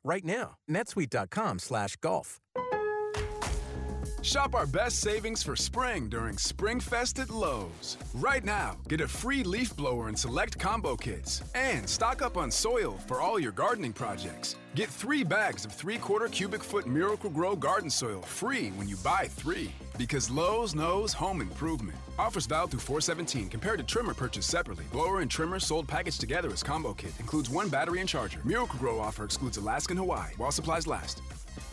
right now. netsuite.com/golf. Shop our best savings for spring during Spring Fest at Lowe's. Right now, get a free leaf blower and select combo kits. And stock up on soil for all your gardening projects. Get 3 bags of 3/4 cubic foot Miracle-Gro garden soil free when you buy 3. Because Lowe's knows home improvement. Offers valid through 4/17. Compared to trimmer purchased separately. Blower and trimmer sold packaged together as combo kit. Includes 1 battery and charger. Miracle-Gro offer excludes Alaska and Hawaii. While supplies last.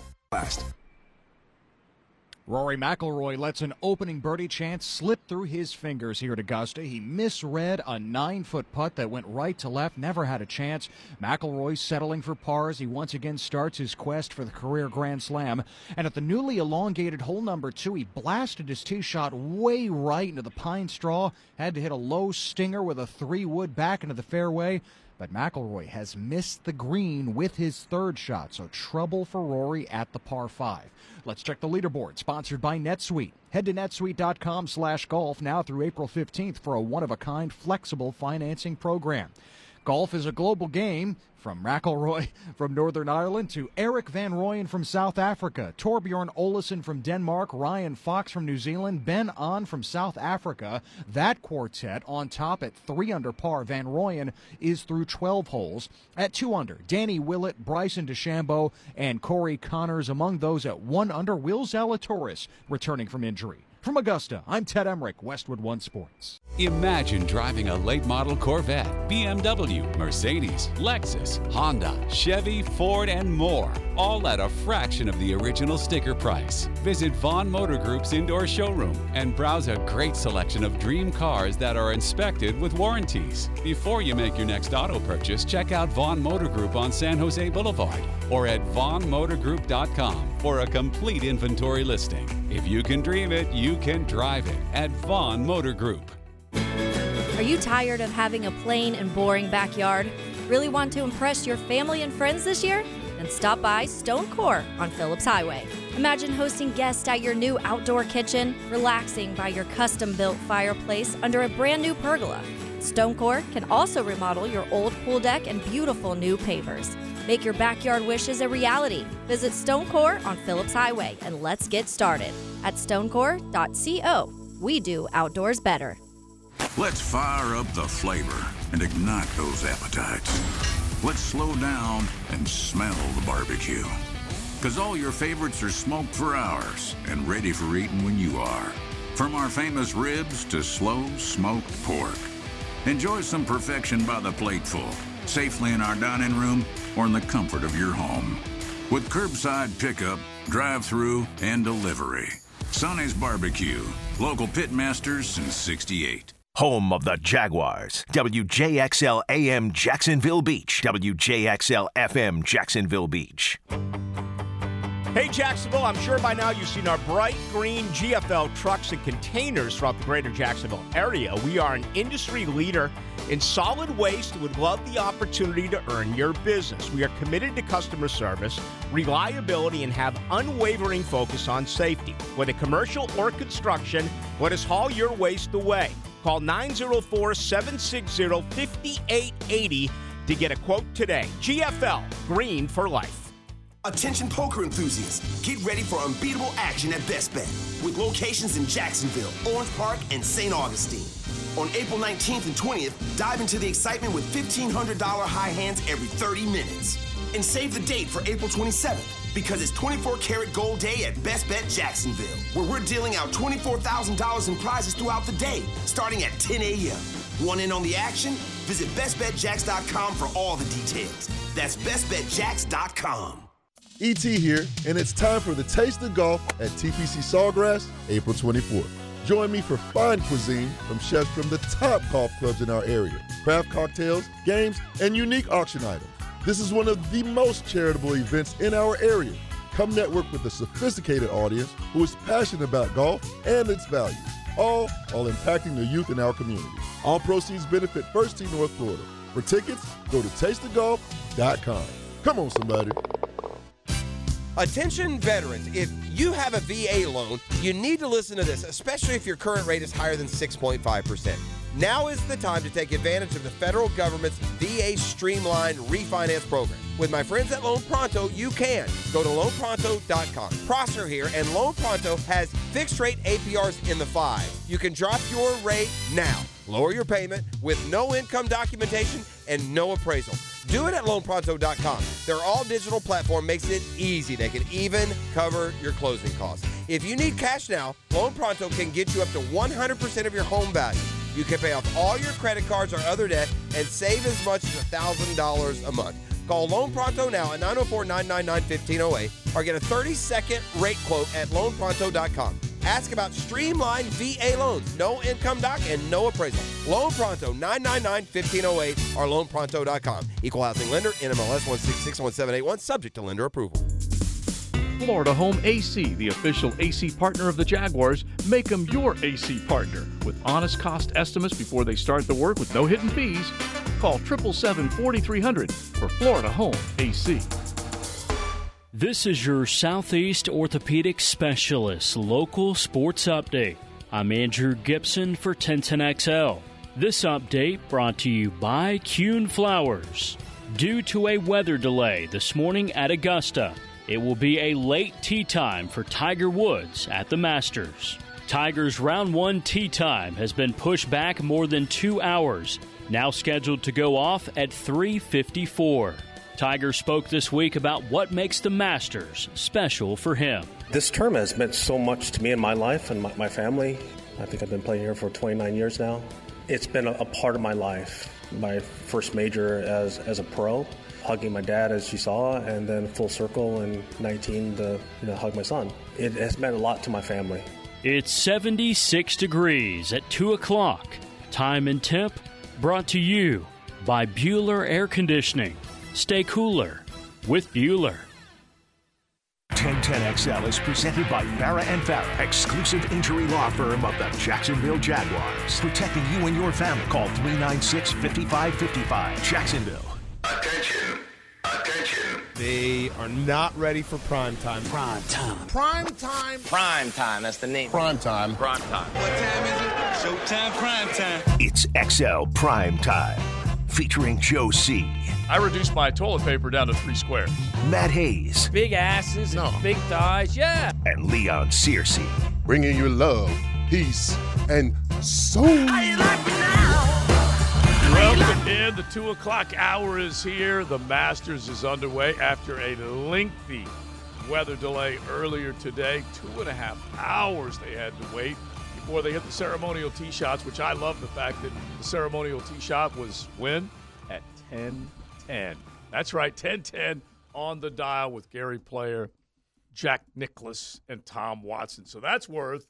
Rory McIlroy lets an opening birdie chance slip through his fingers here at Augusta. He misread a 9-foot putt that went right to left, never had a chance. McIlroy settling for par as he once again starts his quest for the career Grand Slam. And at the newly elongated hole number 2, he blasted his tee shot way right into the pine straw, had to hit a low stinger with a 3-wood back into the fairway. But McIlroy has missed the green with his 3rd shot, so trouble for Rory at the par 5. Let's check the leaderboard, sponsored by NetSuite. Head to netsuite.com/golf now through April 15th for a one-of-a-kind flexible financing program. Golf is a global game. From McIlroy from Northern Ireland to Eric Van Rooyen from South Africa, Torbjorn Olesen from Denmark, Ryan Fox from New Zealand, Ben An from South Africa. That quartet on top at 3 under par. Van Rooyen is through 12 holes. At 2 under, Danny Willett, Bryson DeChambeau, and Corey Connors. Among those at 1 under, Will Zalatoris returning from injury. From Augusta, I'm Ted Emmerich, Westwood One Sports. Imagine driving a late-model Corvette, BMW, Mercedes, Lexus, Honda, Chevy, Ford, and more, all at a fraction of the original sticker price. Visit Vaughn Motor Group's indoor showroom and browse a great selection of dream cars that are inspected with warranties. Before you make your next auto purchase, check out Vaughn Motor Group on San Jose Boulevard or at vaughnmotorgroup.com for a complete inventory listing. If you can dream it, you can drive it at Vaughn Motor Group. Are you tired of having a plain and boring backyard? Really want to impress your family and friends this year? Then stop by Stonecore on Phillips Highway. Imagine hosting guests at your new outdoor kitchen, relaxing by your custom-built fireplace under a brand new pergola. Stonecore can also remodel your old pool deck and beautiful new pavers. Make your backyard wishes a reality. Visit Stonecore on Phillips Highway and let's get started at stonecore.co. We do outdoors better. Let's fire up the flavor and ignite those appetites. Let's slow down and smell the barbecue. Because all your favorites are smoked for hours and ready for eating when you are. From our famous ribs to slow smoked pork. Enjoy some perfection by the plateful, safely in our dining room or in the comfort of your home. With curbside pickup, drive-through, and delivery. Sonny's Barbecue. Local pitmasters since '68. Home of the Jaguars. WJXL AM Jacksonville Beach. WJXL FM Jacksonville Beach. Hey Jacksonville, I'm sure by now you've seen our bright green GFL trucks and containers throughout the greater Jacksonville area. We are an industry leader in solid waste and would love the opportunity to earn your business. We are committed to customer service, reliability, and have unwavering focus on safety. Whether commercial or construction, let us haul your waste away. Call 904-760-5880 to get a quote today. GFL, green for life. Attention poker enthusiasts, get ready for unbeatable action at Best Bet with locations in Jacksonville, Orange Park, and St. Augustine. On April 19th and 20th, dive into the excitement with $1,500 high hands every 30 minutes. And save the date for April 27th because it's 24-karat gold day at Best Bet Jacksonville, where we're dealing out $24,000 in prizes throughout the day, starting at 10 a.m. Want in on the action? Visit bestbetjacks.com for all the details. That's bestbetjacks.com. ET here, and it's time for the Taste of Golf at TPC Sawgrass, April 24th. Join me for fine cuisine from chefs from the top golf clubs in our area, craft cocktails, games, and unique auction items. This is one of the most charitable events in our area. Come network with a sophisticated audience who is passionate about golf and its value, all impacting the youth in our community. All proceeds benefit First Tee North Florida. For tickets, go to tasteofgolf.com. Come on, somebody. Attention veterans, if you have a VA loan, you need to listen to this, especially if your current rate is higher than 6.5%. Now is the time to take advantage of the federal government's VA Streamlined Refinance Program. With my friends at Loan Pronto, you can. Go to loanpronto.com. Prosser here, and Loan Pronto has fixed rate APRs in the 5s. You can drop your rate now. Lower your payment with no income documentation and no appraisal. Do it at loanpronto.com. Their all-digital platform makes it easy. They can even cover your closing costs. If you need cash now, Loan Pronto can get you up to 100% of your home value. You can pay off all your credit cards or other debt and save as much as $1,000 a month. Call Loan Pronto now at 904-999-1508 or get a 30-second rate quote at loanpronto.com. Ask about streamlined VA loans, no income doc, and no appraisal. Loan Pronto, 999-1508 or loanpronto.com. Equal housing lender, NMLS 1661781, subject to lender approval. Florida Home AC, the official AC partner of the Jaguars. Make them your AC partner with honest cost estimates before they start the work with no hidden fees. Call 777-4300 for Florida Home AC. This is your Southeast Orthopedic Specialist local sports update. I'm Andrew Gibson for 1010XL. This update brought to you by Kuhn Flowers. Due to a weather delay this morning at Augusta, it will be a late tee time for Tiger Woods at the Masters. Tiger's round 1 tee time has been pushed back more than 2 hours, now scheduled to go off at 3:54. Tiger spoke this week about what makes the Masters special for him. This tournament has meant so much to me in my life and my family. I think I've been playing here for 29 years now. It's been a part of my life. My first major as a pro, hugging my dad as you saw, and then full circle in 19 to hug my son. It has meant a lot to my family. It's 76 degrees at 2 o'clock. Time and temp brought to you by Bueller Air Conditioning. Stay cooler with Bueller. 1010XL is presented by Farah & Farah, exclusive injury law firm of the Jacksonville Jaguars. Protecting you and your family. Call 396-5555. Jacksonville. Attention. They are not ready for prime time. Prime time. Prime time. Prime time. That's the name. Prime time. Prime time. What time is it? Showtime prime time. It's XL Prime Time, featuring Joe C., I reduced my toilet paper down to 3 squares. Matt Hayes, Big asses and big thighs, yeah. and Leon Searcy. Bringing you love, peace, and soul. Welcome in. The 2 o'clock hour is here. The Masters is underway after a lengthy weather delay earlier today. 2.5 hours they had to wait before they hit the ceremonial tee shots, which I love the fact that the ceremonial tee shot was when? At 10:10. That's right, 10:10 on the dial with Gary Player, Jack Nicklaus, and Tom Watson. So that's worth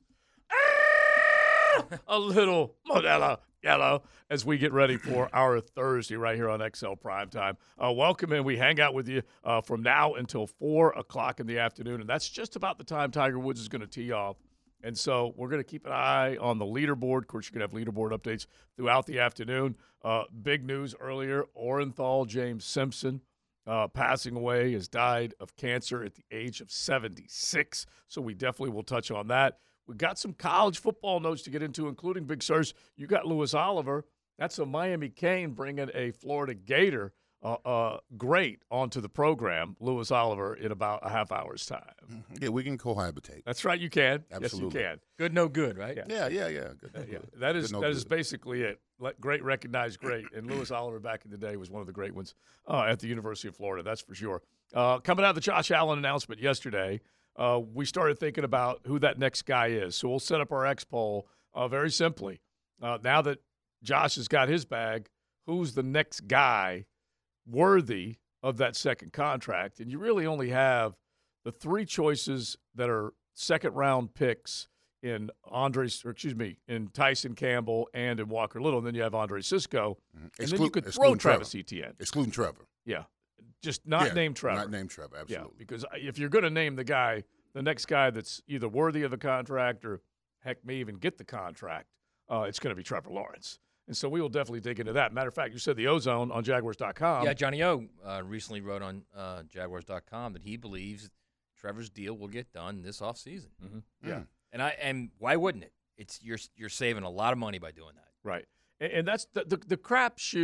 a little Modelo Yellow as we get ready for our Thursday right here on XL Primetime. Welcome in. We hang out with you from now until 4 o'clock in the afternoon, and that's just about the time Tiger Woods is going to tee off. And so we're going to keep an eye on the leaderboard. Of course, you're going to have leaderboard updates throughout the afternoon. Big news earlier, Orenthal James Simpson passing away, has died of cancer at the age of 76. So we definitely will touch on that. We got some college football notes to get into, including Big Sirs. You got Lewis Oliver. That's a Miami Cane bringing a Florida Gator great onto the program, Lewis Oliver, in about a half hour's time. Yeah, we can cohabitate. That's right, you can. Absolutely. Yes, you can. Good, no good, right? Yeah. Good, no Yeah. good. That is Good, no that is good. basically it. Great recognized great. And Lewis Oliver back in the day was one of the great ones at the University of Florida, that's for sure. Coming out of the Josh Allen announcement yesterday, we started thinking about who that next guy is. So we'll set up our X poll very simply. Now that Josh has got his bag, who's the next guy worthy of that second contract? And you really only have the 3 choices that are second-round picks in in Tyson Campbell and in Walker Little. And then you have Andre Sisco. And then you could throw Travis Etienne. Excluding Trevor. Yeah. Just not name Trevor. Not name Trevor, absolutely. Yeah, because if you're going to name the guy, the next guy that's either worthy of the contract or, heck, may even get the contract, it's going to be Trevor Lawrence. And so we will definitely dig into that. Matter of fact, you said the Ozone on Jaguars.com. Yeah, Johnny O recently wrote on Jaguars.com that he believes Trevor's deal will get done this offseason. Mm-hmm. Yeah. And why wouldn't it? It's you're saving a lot of money by doing that. Right. And that's the crapshoot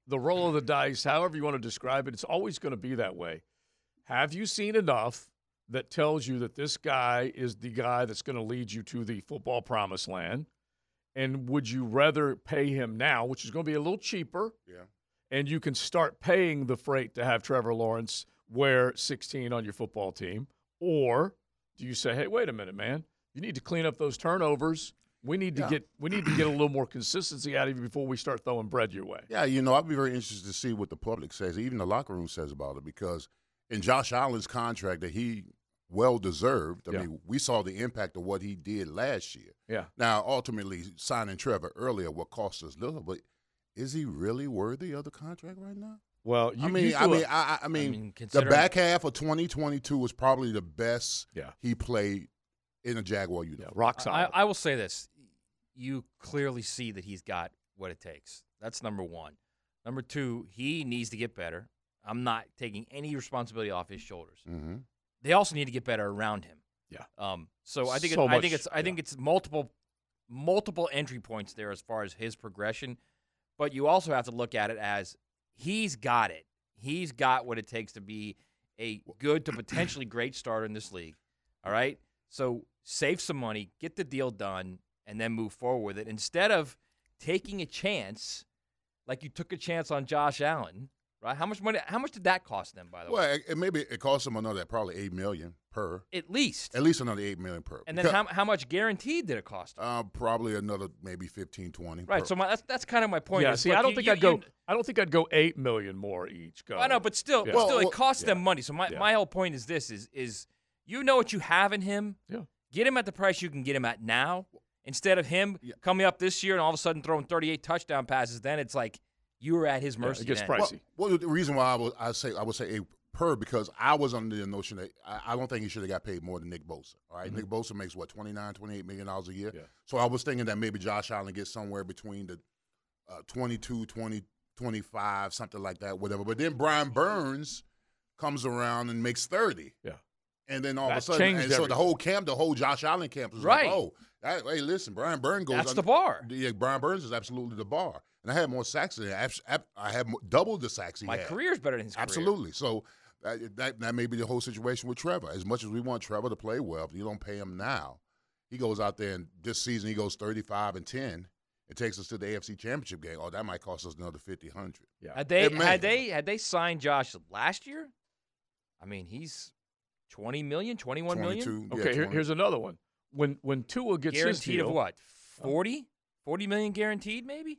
the roll of the dice, however you want to describe it, it's always going to be that way. Have you seen enough that tells you that this guy is the guy that's going to lead you to the football promised land? And would you rather pay him now, which is going to be a little cheaper, and you can start paying the freight to have Trevor Lawrence wear 16 on your football team? Or do you say, hey, wait a minute, man, you need to clean up those turnovers. We need to get a little more consistency out of you before we start throwing bread your way. Yeah, I'd be very interested to see what the public says, even the locker room says about it, because in Josh Allen's contract that he well-deserved, I mean, we saw the impact of what he did last year. Yeah. Now, ultimately, signing Trevor earlier, what cost us little, but is he really worthy of the contract right now? Well, I mean, the back half of 2022 was probably the best he played in a Jaguar uniform. Rock solid. I will say this. You clearly see that he's got what it takes. That's number one. Number two, he needs to get better. I'm not taking any responsibility off his shoulders. Mm-hmm. They also need to get better around him. Yeah. So I think it's multiple entry points there as far as his progression, but you also have to look at it as he's got it. He's got what it takes to be a good to potentially great starter in this league. All right? So save some money, get the deal done, and then move forward with it instead of taking a chance like you took a chance on Josh Allen. Right? How much did that cost them, by the way? Well, maybe it cost them another probably $8 million per. At least another $8 million per. And then how much guaranteed did it cost them? Probably another maybe 15, 20. Right. Per. So that's kind of my point. Yeah. Is, See, look, I don't think I'd go $8 million more each. I know, but still, it costs them money. So my whole point is this: is you know what you have in him. Yeah. Get him at the price you can get him at now, instead of him coming up this year and all of a sudden throwing 38 touchdown passes. Then it's like you were at his mercy. It gets pricey. Well, the reason why I would say a per, because I was under the notion that I don't think he should have got paid more than Nick Bosa. All right, Nick Bosa makes what $28 million a year. Yeah. So I was thinking that maybe Josh Allen gets somewhere between the 22, 20, 25, something like that, whatever. But then Brian Burns comes around and makes 30. Yeah. And then all of a sudden, and so the whole Josh Allen camp was right. like, oh, hey, listen, Brian Burns goes. That's the bar. Yeah, Brian Burns is absolutely the bar. And I had more sacks than him. I had double the sacks he had. My career's better than his Absolutely. So that may be the whole situation with Trevor. As much as we want Trevor to play well, if you don't pay him now, he goes out there and this season he goes 35-10. It takes us to the AFC Championship game. Oh, that might cost us another $50, $100. Yeah. Had they signed Josh last year? I mean, he's $20 million, $21 million. Okay, here's another one. When Tua gets guaranteed his deal, of what? 40 million guaranteed, maybe.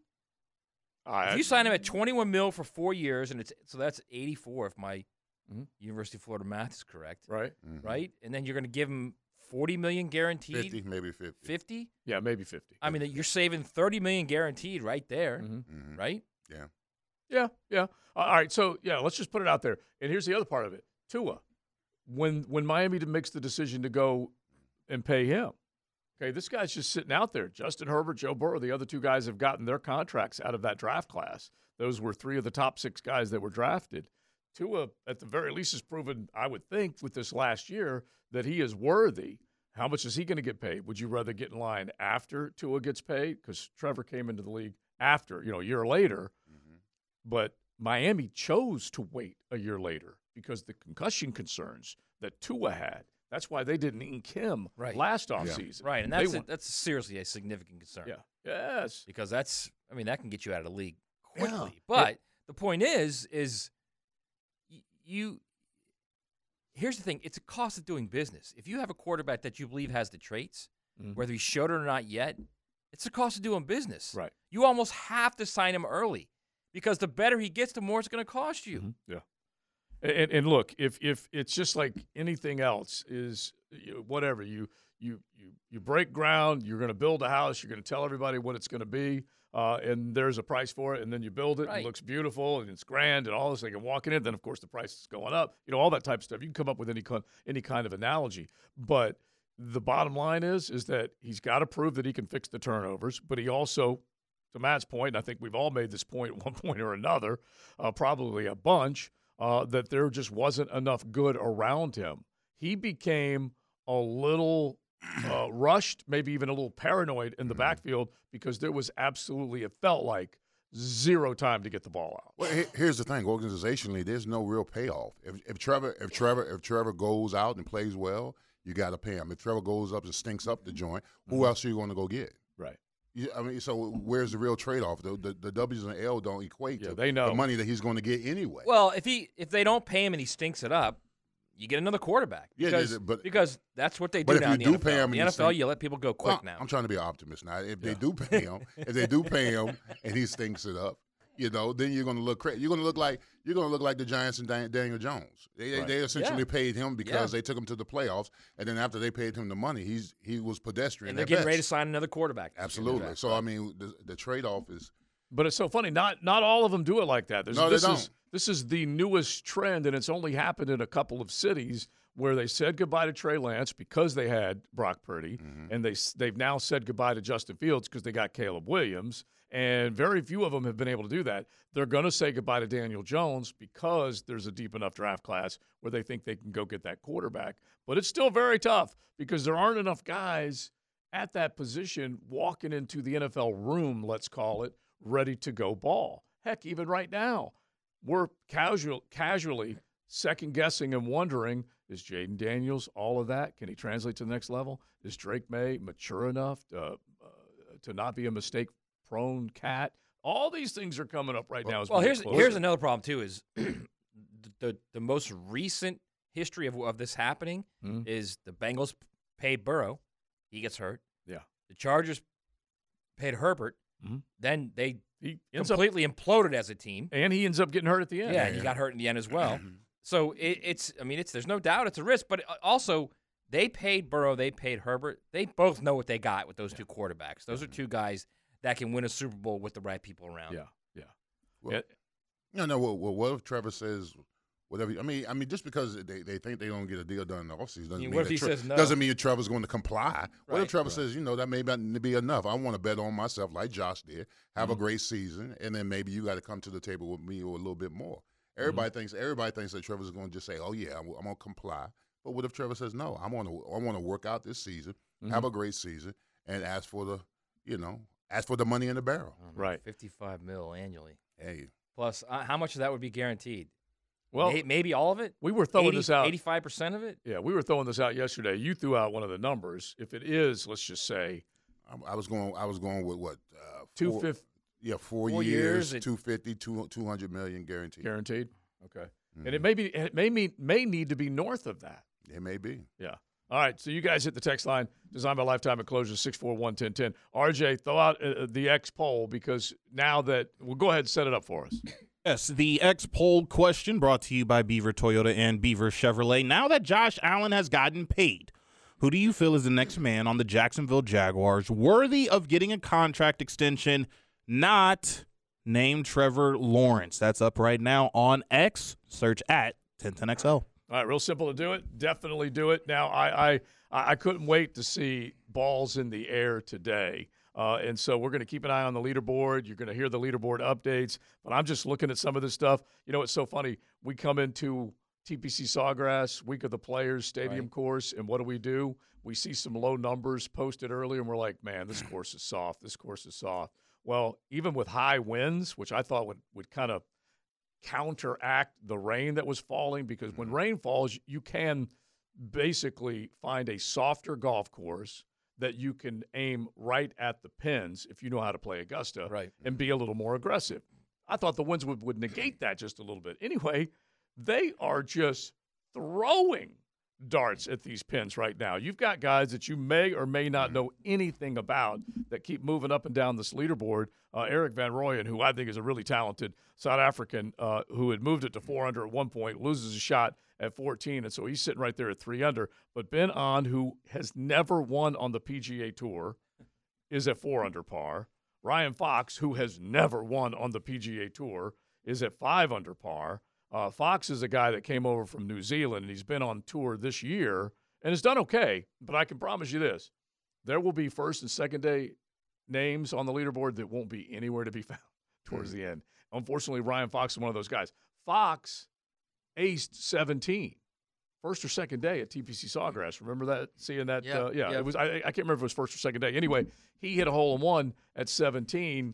If you sign him at $21 million for 4 years, and that's 84 if my University of Florida math is correct. Right. Mm-hmm. Right, and then you're going to give him $40 million guaranteed. 50, maybe 50. 50? Yeah, maybe 50. I mean, you're saving $30 million guaranteed right there, Mm-hmm. right? Yeah. Yeah. All right. So let's just put it out there. And here's the other part of it. Tua, when Miami makes the decision to go and pay him, okay, this guy's just sitting out there. Justin Herbert, Joe Burrow, the other two guys have gotten their contracts out of that draft class. Those were 3 of the top 6 guys that were drafted. Tua, at the very least, has proven, I would think, with this last year that he is worthy. How much is he going to get paid? Would you rather get in line after Tua gets paid? Because Trevor came into the league after, a year later. Mm-hmm. But Miami chose to wait a year later because the concussion concerns that Tua had. That's why they didn't ink him last offseason. Right, and that's seriously a significant concern. Yeah. Yes. Because that can get you out of the league quickly. Yeah. But the point is here's the thing, it's a cost of doing business. If you have a quarterback that you believe has the traits, whether he showed it or not yet, it's the cost of doing business. Right. You almost have to sign him early because the better he gets, the more it's going to cost you. Mm-hmm. Yeah. And look, if it's just like anything else, is whatever you break ground, you're going to build a house, you're going to tell everybody what it's going to be, and there's a price for it, and then you build it, and it looks beautiful, and it's grand, and all this. They can walk in it, then of course the price is going up, all that type of stuff. You can come up with any kind of analogy, but the bottom line is that he's got to prove that he can fix the turnovers, but he also, to Matt's point, and I think we've all made this point at one point or another, probably a bunch. That there just wasn't enough good around him. He became a little rushed, maybe even a little paranoid in the backfield because there was absolutely, it felt like, zero time to get the ball out. Well, here's the thing: organizationally, there's no real payoff. If Trevor goes out and plays well, you got to pay him. If Trevor goes up and stinks up the joint, who else are you going to go get? Right. I mean, so where's the real trade-off? The W's and L don't equate to they know the money that he's going to get anyway. Well, if they don't pay him and he stinks it up, you get another quarterback. Because that's what they do now in the NFL. Pay him in the NFL, you let people go quick now. I'm trying to be an optimist now. If they do pay him, and he stinks it up, then you're going to look crazy. You're going to look like the Giants and Daniel Jones. They essentially paid him because they took him to the playoffs, and then after they paid him the money, he was pedestrian. And they're getting ready to sign another quarterback. Absolutely. So I mean, the trade-off is. But it's so funny. Not all of them do it like that. They don't. This is the newest trend, and it's only happened in a couple of cities where they said goodbye to Trey Lance because they had Brock Purdy, and they've now said goodbye to Justin Fields because they got Caleb Williams, and very few of them have been able to do that. They're going to say goodbye to Daniel Jones because there's a deep enough draft class where they think they can go get that quarterback. But it's still very tough because there aren't enough guys at that position walking into the NFL room, let's call it, ready to go ball. Heck, even right now, we're casually second-guessing and wondering, is Jaden Daniels all of that? Can he translate to the next level? Is Drake May mature enough to not be a mistake-prone cat? All these things are coming up right now. Well, here's another problem, too, is the most recent history of this happening is the Bengals paid Burrow. He gets hurt. Yeah. The Chargers paid Herbert. Then he completely imploded as a team, and he ends up getting hurt at the end. Yeah, he got hurt in the end as well. So there's no doubt it's a risk, but also they paid Burrow, they paid Herbert. They both know what they got with those two quarterbacks. Those are two guys that can win a Super Bowl with the right people around. Yeah. Well, what if Trevor says whatever? I mean, just because they think they don't get a deal done in the offseason doesn't mean Trevor's going to comply. What if Trevor says, that may not be enough? I want to bet on myself like Josh did, have a great season, and then maybe you got to come to the table with me or a little bit more. Everybody thinks that Trevor's going to just say, "Oh yeah, I'm going to comply." But what if Trevor says, "No, I want to work out this season, have a great season, and ask for the money in the barrel." Right, $55 million annually. Hey, plus how much of that would be guaranteed? Well, maybe all of it. We were throwing this out. 85% of it. Yeah, we were throwing this out yesterday. You threw out one of the numbers. If it is, let's just say, I was going with what 250. Yeah, 4 years, 250, 200 million guaranteed. Guaranteed. Okay, and it may need to be north of that. It may be. Yeah. All right, so you guys hit the text line, designed by Lifetime Enclosures, 641-1010. RJ, throw out the X poll because now that – well, go ahead and set it up for us. Yes, the X poll question brought to you by Beaver Toyota and Beaver Chevrolet. Now that Josh Allen has gotten paid, who do you feel is the next man on the Jacksonville Jaguars worthy of getting a contract extension, not named Trevor Lawrence? That's up right now on X. Search at 1010XL. All right, real simple to do it. Definitely do it. Now, I couldn't wait to see balls in the air today. And so we're going to keep an eye on the leaderboard. You're going to hear the leaderboard updates. But I'm just looking at some of this stuff. It's so funny. We come into TPC Sawgrass, Week of the Players Stadium course, and what do? We see some low numbers posted earlier, and we're like, man, this course is soft. This course is soft. Well, even with high winds, which I thought would kind of counteract the rain that was falling, because when rain falls, you can basically find a softer golf course that you can aim right at the pins if you know how to play Augusta and be a little more aggressive. I thought the winds would negate that just a little bit. Anyway, they are just throwing darts at these pins right now. You've got guys that you may or may not know anything about that keep moving up and down this leaderboard. Eric Van Rooyen, who I think is a really talented South African who had moved it to 4 under at one point, loses a shot at 14, and so he's sitting right there at 3 under. But Ben An, who has never won on the PGA Tour, is at 4 under par. Ryan Fox, who has never won on the PGA Tour, is at 5 under par. Fox is a guy that came over from New Zealand, and he's been on tour this year and has done okay. But I can promise you this. There will be first and second day names on the leaderboard that won't be anywhere to be found towards the end. Unfortunately, Ryan Fox is one of those guys. Fox aced 17, first or second day at TPC Sawgrass. Remember that? Seeing that? Yeah. It was. I can't remember if it was first or second day. Anyway, he hit a hole in one at 17.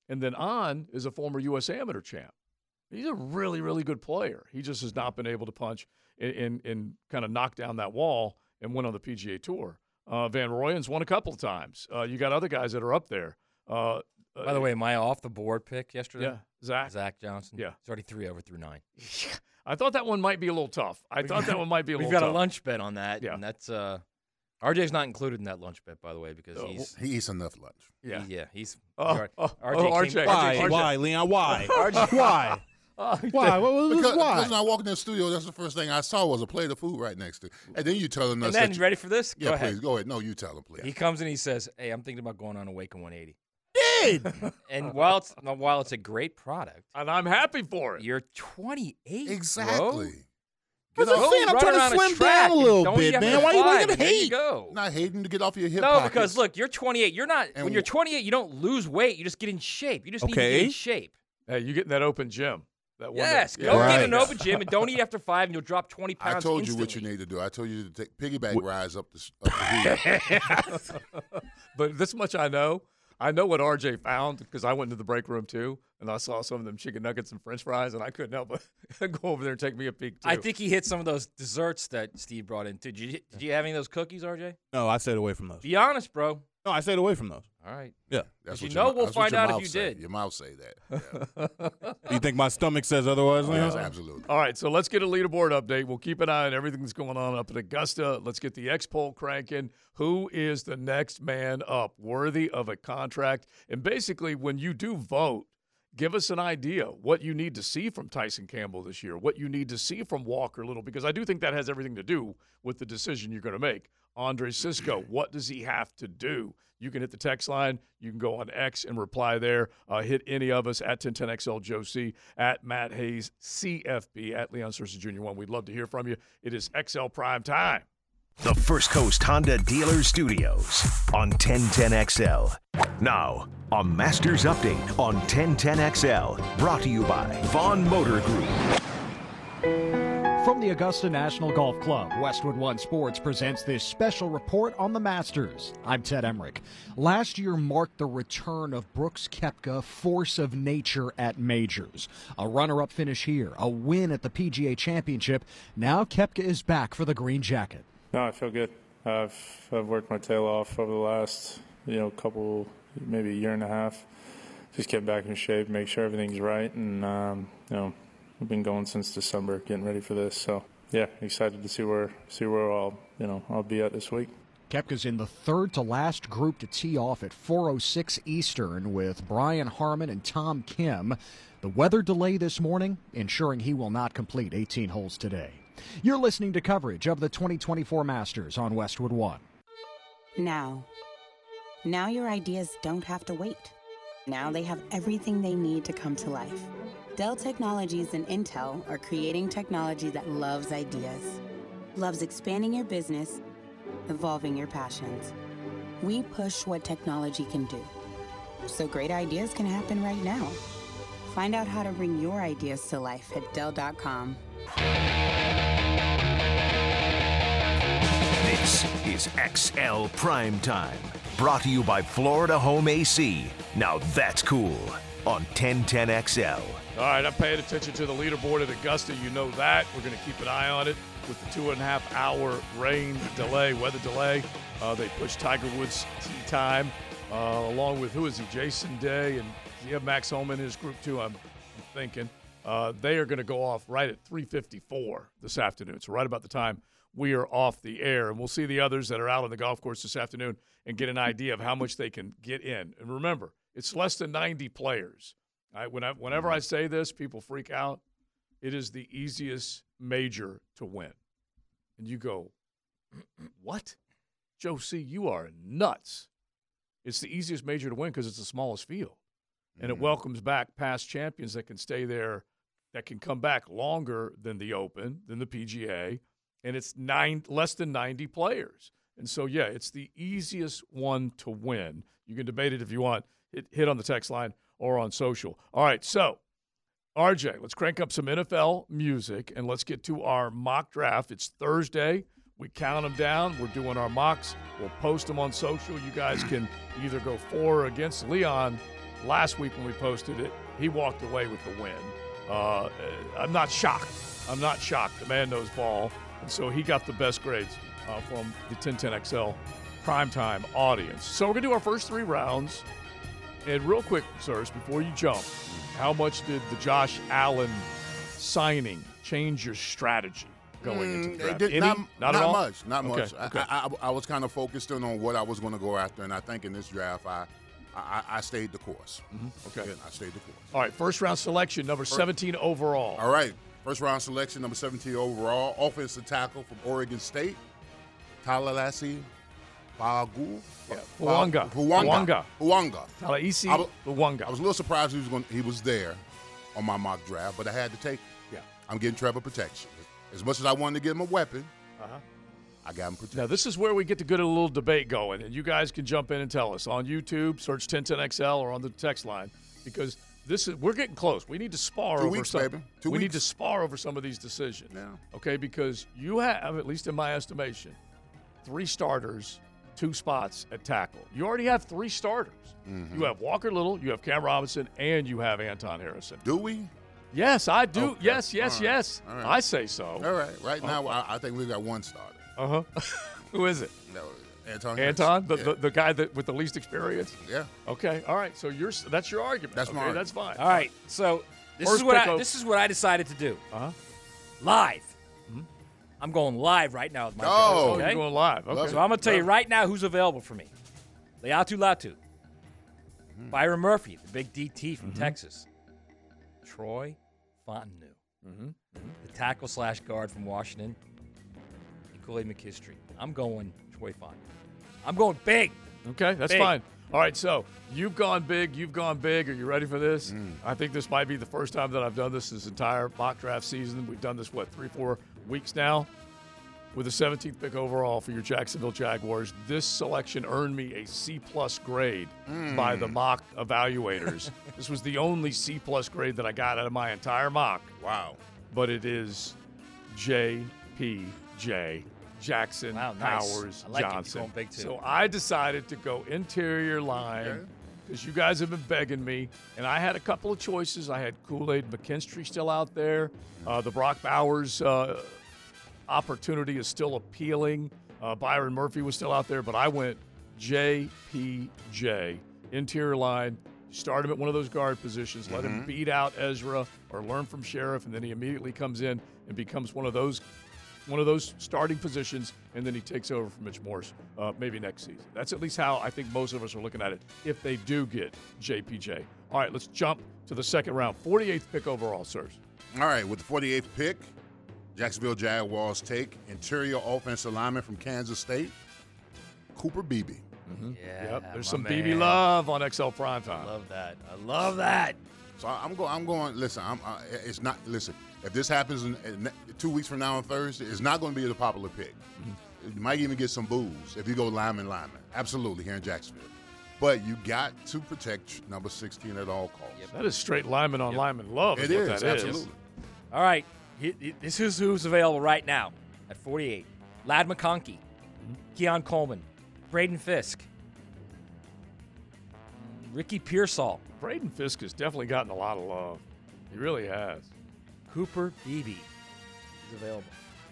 And then On is a former U.S. Amateur champ. He's a really, really good player. He just has not been able to punch and kind of knock down that wall and win on the PGA Tour. Van Rooyen's won a couple of times. You got other guys that are up there. By the way, my off-the-board pick yesterday? Yeah, Zach Johnson. Yeah. He's already 3 over through 9. I thought that one might be a little tough. We've got a lunch bet on that, and that's RJ's not included in that lunch bet, by the way, because he eats enough lunch. He's RJ. Why, Leon? Why? RJ. Why? Why? What was Because why? when I walked in the studio, that's the first thing I saw was a plate of food right next to it. And then you telling us And then, that you ready for this? Yeah, Go ahead. please, go ahead. No, you tell him, please. He comes and he says, "Hey, I'm thinking about going on Awaken 180." Did and while it's a great product, and I'm happy for it, you're 28, exactly. As a fan, I'm trying to slim down a little bit, man. Why are you going to hate? Not hating to get off your hip No, pockets. because look, you're 28. You're not. When you're 28, you don't lose weight. You just get in shape. You just need to get in shape. Hey, you get in that open gym. That one Yes, that, go get in an open gym and don't eat after 5, and you'll drop 20 pounds. I told instantly. you what you need to do. I told you to take piggyback rides up the But this much I know. I know what RJ found because I went into the break room too, and I saw some of them chicken nuggets and French fries, and I couldn't help but go over there and take me a peek too. I think he hit some of those desserts that Steve brought in too. Did you have any of those cookies, RJ? No, I stayed away from those. Be honest, bro. No, I stayed away from those. All right. Yeah. That's You what know your, we'll that's what find your out if mouth you say. did. Your mouth say that. You think my stomach says otherwise, Leon? Yes, absolutely. All right, so let's get a leaderboard update. We'll keep an eye on everything that's going on up at Augusta. Let's get the X poll cranking. Who is the next man up, worthy of a contract? And basically, when you do vote, give us an idea what you need to see from Tyson Campbell this year, what you need to see from Walker Little, because I do think that has everything to do with the decision you're going to make. Andre Sisco, what does he have to do? You can hit the text line. You can go on X and reply there. Hit any of us at 1010XL Joe C, at Matt Hayes CFB, at Leon Searcy Jr. 1. We'd love to hear from you. It is XL Prime Time. The First Coast Honda Dealer Studios on 1010XL. Now, a Masters Update on 1010XL, brought to you by Vaughn Motor Group. From the Augusta National Golf Club, Westwood One Sports presents this special report on the Masters. I'm Ted Emmerich. Last year marked the return of Brooks Koepka, force of nature at majors. A runner-up finish here, a win at the PGA Championship. Now Koepka is back for the green jacket. No, I feel good. I've worked my tail off over the last, couple, maybe a year and a half. Just get back in shape, make sure everything's right, and we've been going since December, getting ready for this. So yeah, excited to see where I'll be at this week. Koepka's in the third to last group to tee off at 4:06 Eastern with Brian Harman and Tom Kim. The weather delay this morning ensuring he will not complete 18 holes today. You're listening to coverage of the 2024 Masters on Westwood One. Now your ideas don't have to wait. Now they have everything they need to come to life. Dell Technologies and Intel are creating technology that loves ideas, loves expanding your business, evolving your passions. We push what technology can do, so great ideas can happen right now. Find out how to bring your ideas to life at Dell.com. This is XL Prime Time, brought to you by Florida Home AC. Now that's cool on 1010XL. All right, I'm paying attention to the leaderboard at Augusta. You know that. We're going to keep an eye on it with the 2.5-hour weather delay. They pushed Tiger Woods' tee time along with, who is he, Jason Day, and you have Max Homa in his group too, I'm thinking. They are going to go off right at 3:54 this afternoon, so right about the time we are off the air. And we'll see the others that are out on the golf course this afternoon and get an idea of how much they can get in. And remember, it's less than 90 players. Whenever I say this, people freak out. It is the easiest major to win. And you go, what? Joe C., you are nuts. It's the easiest major to win because it's the smallest field. And it welcomes back past champions that can stay there, that can come back longer than the Open, than the PGA. And it's less than 90 players. And so, yeah, it's the easiest one to win. You can debate it if you want. Hit on the text line or on social. All right, so, RJ, let's crank up some NFL music, and let's get to our mock draft. It's Thursday. We count them down. We're doing our mocks. We'll post them on social. You guys can either go for or against Leon. last week when we posted it, he walked away with the win. I'm not shocked. The man knows ball, and so he got the best grades from the 1010XL primetime audience. So we're going to do our first 3 rounds. And real quick, sirs, before you jump, how much did the Josh Allen signing change your strategy going into the draft? Not at all? much. Not Okay, much. okay. I was kind of focused in on what I was going to go after, and I think in this draft, I stayed the course. Okay. Yeah, I stayed the course. All right, first round selection, number 17 overall. All right, first round selection, number 17 overall, offensive tackle from Oregon State, Talalasi Balagu. Fuanga. Talaisi Fuanga. I was a little surprised he was there on my mock draft, but I had to take him. Yeah. I'm getting Trevor protection. As much as I wanted to give him a weapon, I got him protection. Now, this is where we get to get a little debate going, and you guys can jump in and tell us. On YouTube, search 1010XL or on the text line, because we're getting close. We need to spar over weeks, some. baby. 2 we weeks. need to spar over some of these decisions. Yeah. Okay, because you have, at least in my estimation, 3 starters, 2 spots at tackle. You already have 3 starters. Mm-hmm. You have Walker Little, you have Cam Robinson, and you have Anton Harrison. Do we? Yes, I do. Okay. Yes. All right. All right. I say so. All right. Right now, I think we've got 1 starter. Who is it? No, Anton. Anton, Harrison. the guy that with the least experience. Yeah. Okay. All right. So that's your argument. That's my okay, argument. That's fine. All right. So this First is what I decided to do. Live. I'm going live right now with my Oh, pick, you're okay? going live. Okay. So I'm going to tell you right now who's available for me. Leatu Latu. Byron Murphy, the big DT from Texas. Troy Fontenot. The tackle/guard from Washington. And Kool-Aid McKinstry. I'm going Troy Fontenot. I'm going big. Okay, that's Big. fine. All right, so you've gone big. Are you ready for this? I think this might be the first time that I've done this entire mock draft season. We've done this, 3-4 weeks now? With the 17th pick overall for your Jacksonville Jaguars. This selection earned me a C+ grade by the mock evaluators. This was the only C+ grade that I got out of my entire mock. Wow. But it is JPJ. Jackson Wow, nice. Powers I like it. You're Johnson. going big, too. So I decided to go interior line because you guys have been begging me, and I had a couple of choices. I had Kool-Aid McKinstry still out there. The Brock Bowers opportunity is still appealing. Byron Murphy was still out there, but I went JPJ, interior line. Start him at one of those guard positions. Let him beat out Ezra or learn from Sheriff, and then he immediately comes in and becomes one of those starting positions, and then he takes over from Mitch Morse maybe next season. That's at least how I think most of us are looking at it if they do get JPJ. All right, let's jump to the second round. 48th pick overall, sirs. All right, with the 48th pick, Jacksonville Jaguars take interior offensive lineman from Kansas State, Cooper Beebe. Yeah, There's my some man. BB love on XL Primetime. I love that. I love that. So I'm going. Listen, it's not. Listen, if this happens in 2 weeks from now on Thursday, it's not going to be the popular pick. You might even get some boos if you go lineman. Absolutely, here in Jacksonville. But you got to protect number 16 at all costs. That is straight lineman on lineman love. It what is, that absolutely. All right. This is who's available right now at 48. Ladd McConkey, Keon Coleman, Braden Fisk, Ricky Pearsall. Braden Fisk has definitely gotten a lot of love. He really has. Cooper Beebe is available.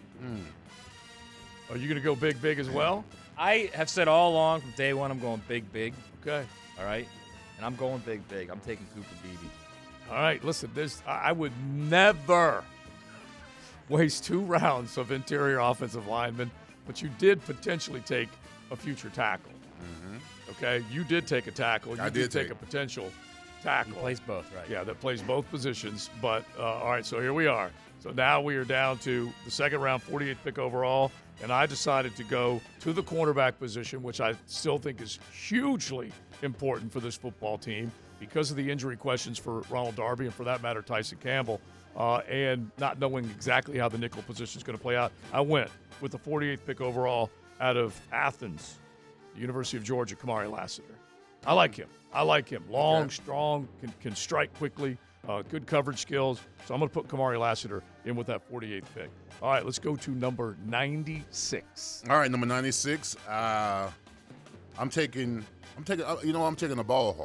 Are you going to go big as well? I have said all along from day one I'm going big. Okay. All right? And I'm going big. I'm taking Cooper Beebe. All right, listen, I would never waste 2 rounds of interior offensive linemen, but you did potentially take a future tackle. Okay, you did take a tackle. You I did take take a potential tackle. He plays both, right? Yeah, that plays both positions. But, all right, so here we are. So now we are down to the second round, 48th pick overall, and I decided to go to the cornerback position, which I still think is hugely important for this football team because of the injury questions for Ronald Darby and, for that matter, Tyson Campbell, and not knowing exactly how the nickel position is going to play out. I went with the 48th pick overall out of Athens, the University of Georgia, Kamari Lassiter. I like him. Long, strong, can strike quickly, good coverage skills. So I'm going to put Kamari Lassiter in with that 48th pick. All right, let's go to number 96. All right, number 96. I'm taking a ball hawk.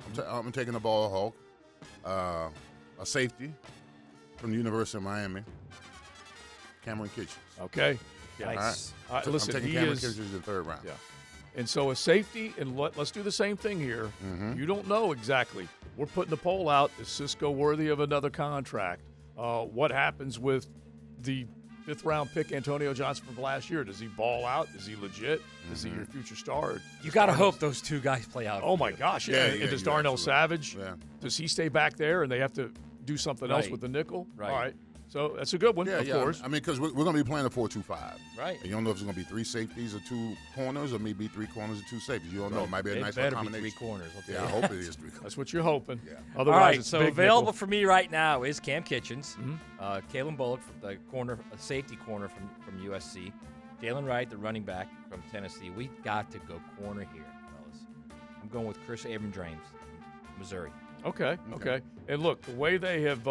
I'm taking the ball hawk. A safety from the University of Miami, Cameron Kitchens. Okay. Nice. All right. Listen, I'm taking Cameron Kitchens in the third round. Yeah. And so a safety, and let's do the same thing here. Mm-hmm. You don't know exactly. We're putting the poll out. Is Cisco worthy of another contract? What happens with the fifth-round pick Antonio Johnson from last year? Does he ball out? Is he legit? Is he your future star? You got to hope those two guys play out. Oh, my gosh. Yeah. And does Darnell Savage, Yeah. does he stay back there and they have to do something else Right. with the nickel? Right. All right. So that's a good one, of course. I mean, because we're going to be playing a 4-2-5. Right. And you don't know if it's going to be 3 safeties or 2 corners or maybe 3 corners or 2 safeties. You don't know. It might be a nice better combination. be 3 corners. Yeah, I hope it is 3 corners. That's what you're hoping. Yeah. Otherwise, All right, it's so big available nickel. for me right now is Cam Kitchens, Mm-hmm. Kalen Bullock, the safety corner from USC, Jalen Wright, the running back from Tennessee. We got to go corner here, fellas. I'm going with Chris Abrams, Missouri. Okay. And look, the way they have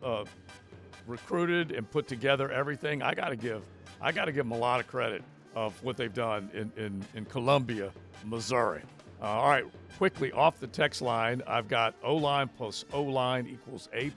recruited and put together everything, I got to give them a lot of credit of what they've done in Columbia, Missouri. All right, quickly off the text line, I've got O-line plus O-line equals A++++.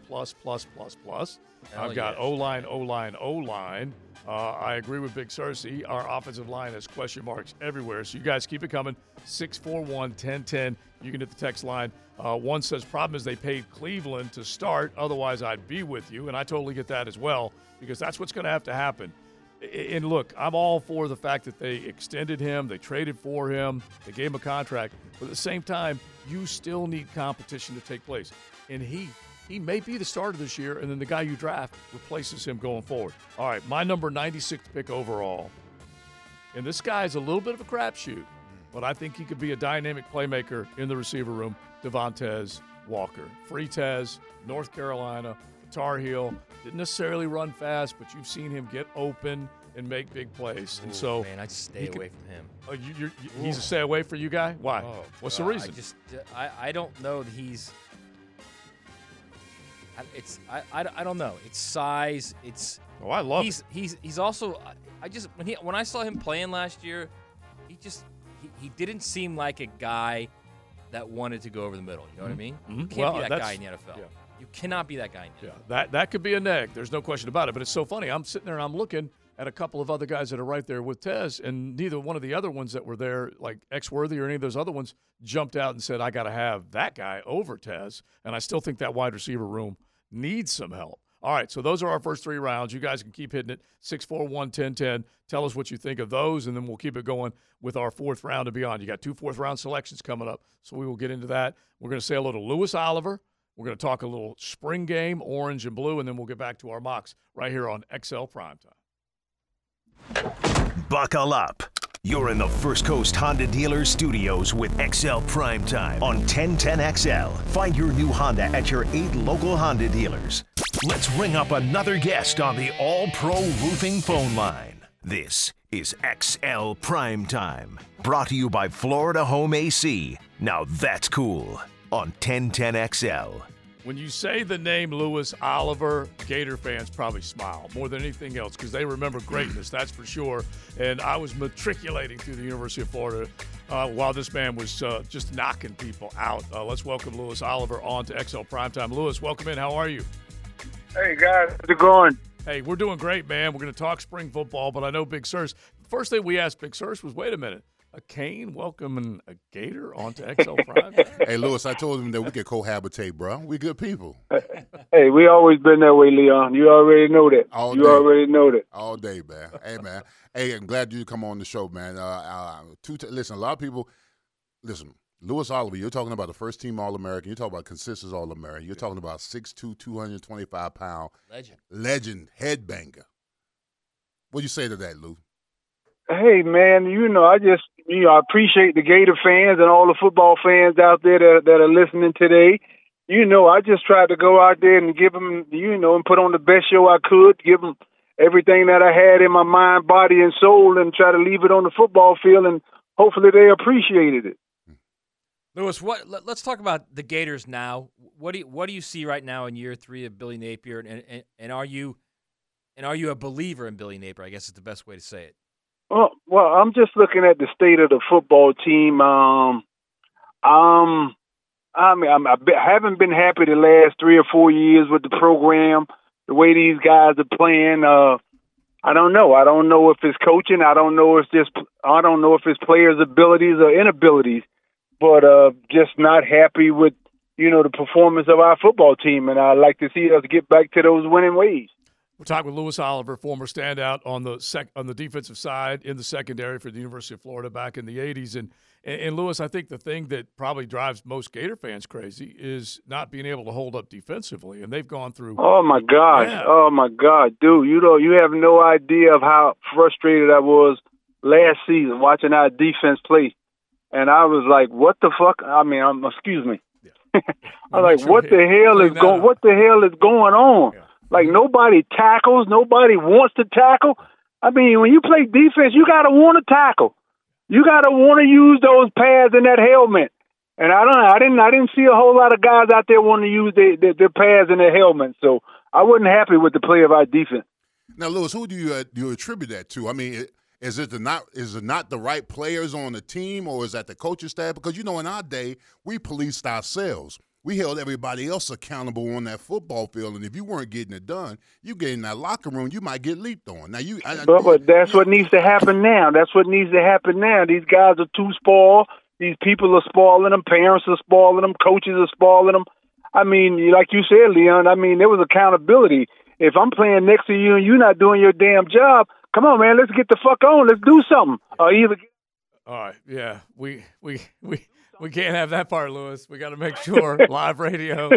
I've got yes. O-line. I agree with Big Cersei. Our offensive line has question marks everywhere. So you guys keep it coming. 641-1010. You can hit the text line. One says, problem is they paid Cleveland to start. Otherwise, I'd be with you. And I totally get that as well, because that's what's going to have to happen. And look, I'm all for the fact that they extended him, they traded for him, they gave him a contract. But at the same time, you still need competition to take place. And he may be the starter this year, and then the guy you draft replaces him going forward. All right, my number 96th pick overall. And this guy's a little bit of a crapshoot, but I think he could be a dynamic playmaker in the receiver room, Devontae Walker. Freetez, North Carolina, Tar Heel. Didn't necessarily run fast, but you've seen him get open and make big plays. And so, man, I'd stay away from him. Oh, he's a stay away for you guy? Why? Oh, What's the reason? I don't know that he's. I don't know. It's size. It's. Oh, I love it. He's also. When I saw him playing last year, he didn't seem like a guy that wanted to go over the middle. You know what I mean? You can't be that guy in the NFL. Yeah. You cannot be that guy in the NFL. Yeah, that could be a neg. There's no question about it. But it's so funny. I'm sitting there and I'm looking at a couple of other guys that are right there with Tez, and neither one of the other ones that were there, like X-Worthy or any of those other ones, jumped out and said, I got to have that guy over Tez. And I still think that wide receiver room needs some help. All right, so those are our first 3 rounds. You guys can keep hitting it. 641-1010. Tell us what you think of those, and then we'll keep it going with our 4th round and beyond. You got 2 4th-round selections coming up, so we will get into that. We're going to say hello to Lewis Oliver. We're going to talk a little spring game, orange and blue, and then we'll get back to our mocks right here on XL Primetime. Buckle up. You're in the First Coast Honda Dealers Studios with XL Primetime on 1010XL. Find your new Honda at your 8 local Honda dealers. Let's ring up another guest on the All-Pro Roofing phone line. This is XL Primetime, brought to you by Florida Home AC. Now that's cool on 1010XL. When you say the name Lewis Oliver, Gator fans probably smile more than anything else because they remember greatness, that's for sure. And I was matriculating through the University of Florida while this man was just knocking people out. Let's welcome Lewis Oliver on to XL Primetime. Lewis, welcome in. How are you? Hey, guys. How's it going? Hey, we're doing great, man. We're going to talk spring football, but I know Big Sirs. First thing we asked Big Sirs was, wait a minute. A Cane welcoming a Gator onto XL Prime? Hey, Lewis, I told him that we could cohabitate, bro. We good people. Hey, we always been that way, Leon. You already know that. Already know that. All day, man. Hey, man. Hey, I'm glad you come on the show, man. Listen, a lot of people, Lewis Oliver, you're talking about the first-team All-American. You're talking about consistent All-American. You're talking about 6'2", 225-pound legend, headbanger. What do you say to that, Lou? Hey, man, I appreciate the Gator fans and all the football fans out there that are listening today. I just tried to go out there and give them, and put on the best show I could, give them everything that I had in my mind, body, and soul, and try to leave it on the football field, and hopefully they appreciated it. Lewis, let's talk about the Gators now. What do you see right now in year 3 of Billy Napier, and are you a believer in Billy Napier? I guess is the best way to say it. Well, I'm just looking at the state of the football team. I'm haven't been happy the last 3 or 4 years with the program, the way these guys are playing. I don't know. I don't know if it's coaching. I don't know if it's players' abilities or inabilities, but just not happy with, the performance of our football team. And I'd like to see us get back to those winning ways. We're talking with Lewis Oliver, former standout on the defensive side in the secondary for the University of Florida back in the 80s. And Lewis, I think the thing that probably drives most Gator fans crazy is not being able to hold up defensively. And they've gone through. Oh my gosh! Yeah. Oh my God, dude! You have no idea of how frustrated I was last season watching our defense play, and I was like, "What the fuck?" I mean, excuse me. Yeah. I was like, "What the hell is going? What the hell is going on?" Yeah. Like nobody tackles, nobody wants to tackle. I mean, when you play defense, you gotta want to tackle. You gotta want to use those pads and that helmet. And I didn't see a whole lot of guys out there wanting to use their pads and their helmets. So I wasn't happy with the play of our defense. Now, Lewis, who do you attribute that to? I mean, is it not the right players on the team, or is that the coaching staff? Because in our day, we policed ourselves. We held everybody else accountable on that football field, and if you weren't getting it done, you get in that locker room, you might get leaped on. Now, but that's what needs to happen now. That's what needs to happen now. These guys are too spoiled. These people are spoiling them. Parents are spoiling them. Coaches are spoiling them. I mean, like you said, Leon, I mean, there was accountability. If I'm playing next to you and you're not doing your damn job, come on, man, let's get the fuck on. Let's do something. All right, yeah, we can't have that part, Lewis. We got to make sure live radio.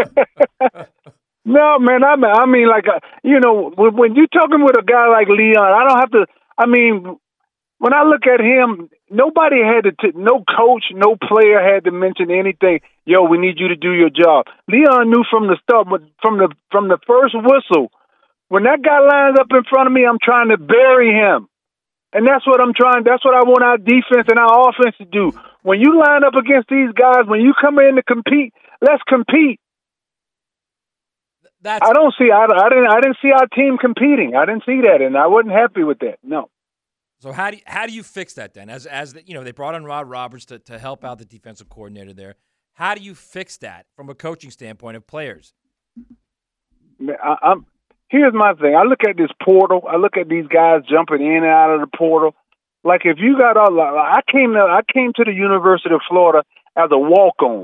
No, man. I mean, like, when you're talking with a guy like Leon, I don't have to. I mean, when I look at him, nobody had to. No coach, no player had to mention anything. Yo, we need you to do your job. Leon knew from the start, from the first whistle. When that guy lines up in front of me, I'm trying to bury him. And that's what I'm trying. That's what I want our defense and our offense to do. When you line up against these guys, when you come in to compete, let's compete. I didn't see our team competing. I didn't see that, and I wasn't happy with that. No. So how do you fix that then? As they brought in Rod Roberts to help out the defensive coordinator there. How do you fix that from a coaching standpoint of players? Here's my thing. I look at this portal. I look at these guys jumping in and out of the portal. Like if you got I came to the University of Florida as a walk-on.